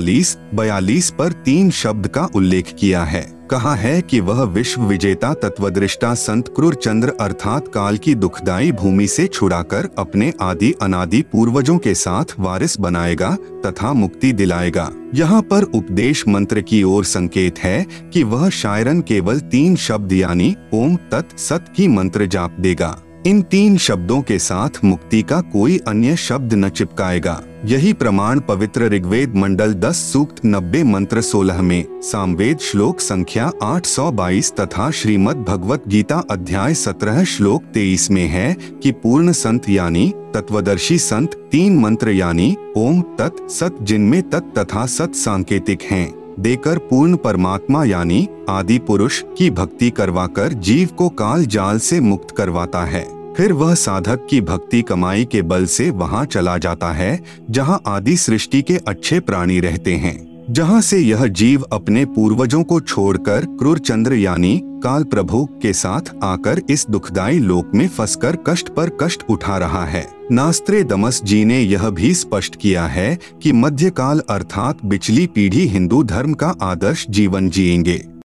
41-42 पर 3 शब्द का उल्लेख किया है। कहा है कि वह विश्व विजेता तत्वदृष्टा संत क्रूर चंद्र अर्थात काल की दुखदाई भूमि से छुड़ाकर अपने आदि अनादि पूर्वजों के साथ वारिस बनाएगा तथा मुक्ति दिलाएगा। यहाँ पर उपदेश मंत्र की ओर संकेत है कि वह शायरन केवल 3 शब्द यानी ओम तत् सत ही मंत्र जाप देगा। इन 3 शब्दों के साथ मुक्ति का कोई अन्य शब्द न चिपकाएगा। यही प्रमाण पवित्र ऋग्वेद मंडल 10 सूक्त 90 मंत्र 16 में, सामवेद श्लोक संख्या 822 तथा श्रीमद् भगवत गीता अध्याय 17 श्लोक 23 में है कि पूर्ण संत यानी तत्वदर्शी संत 3 मंत्र यानी ओम तत् सत जिनमें तत् तथा सत सांकेतिक हैं देकर पूर्ण परमात्मा यानी आदि पुरुष की भक्ति करवाकर जीव को काल जाल से मुक्त करवाता है। फिर वह साधक की भक्ति कमाई के बल से वहां चला जाता है जहां आदि सृष्टि के अच्छे प्राणी रहते हैं। जहां से यह जीव अपने पूर्वजों को छोड़कर क्रूर चंद्र यानी काल प्रभु के साथ आकर इस दुखदाई लोक में फंसकर कष्ट पर कष्ट उठा रहा है। नास्त्रेदमस जी ने यह भी स्पष्ट किया है कि मध्यकाल अर्थात पिछली पीढ़ी हिंदू धर्म का आदर्श जीवन जिएंगे।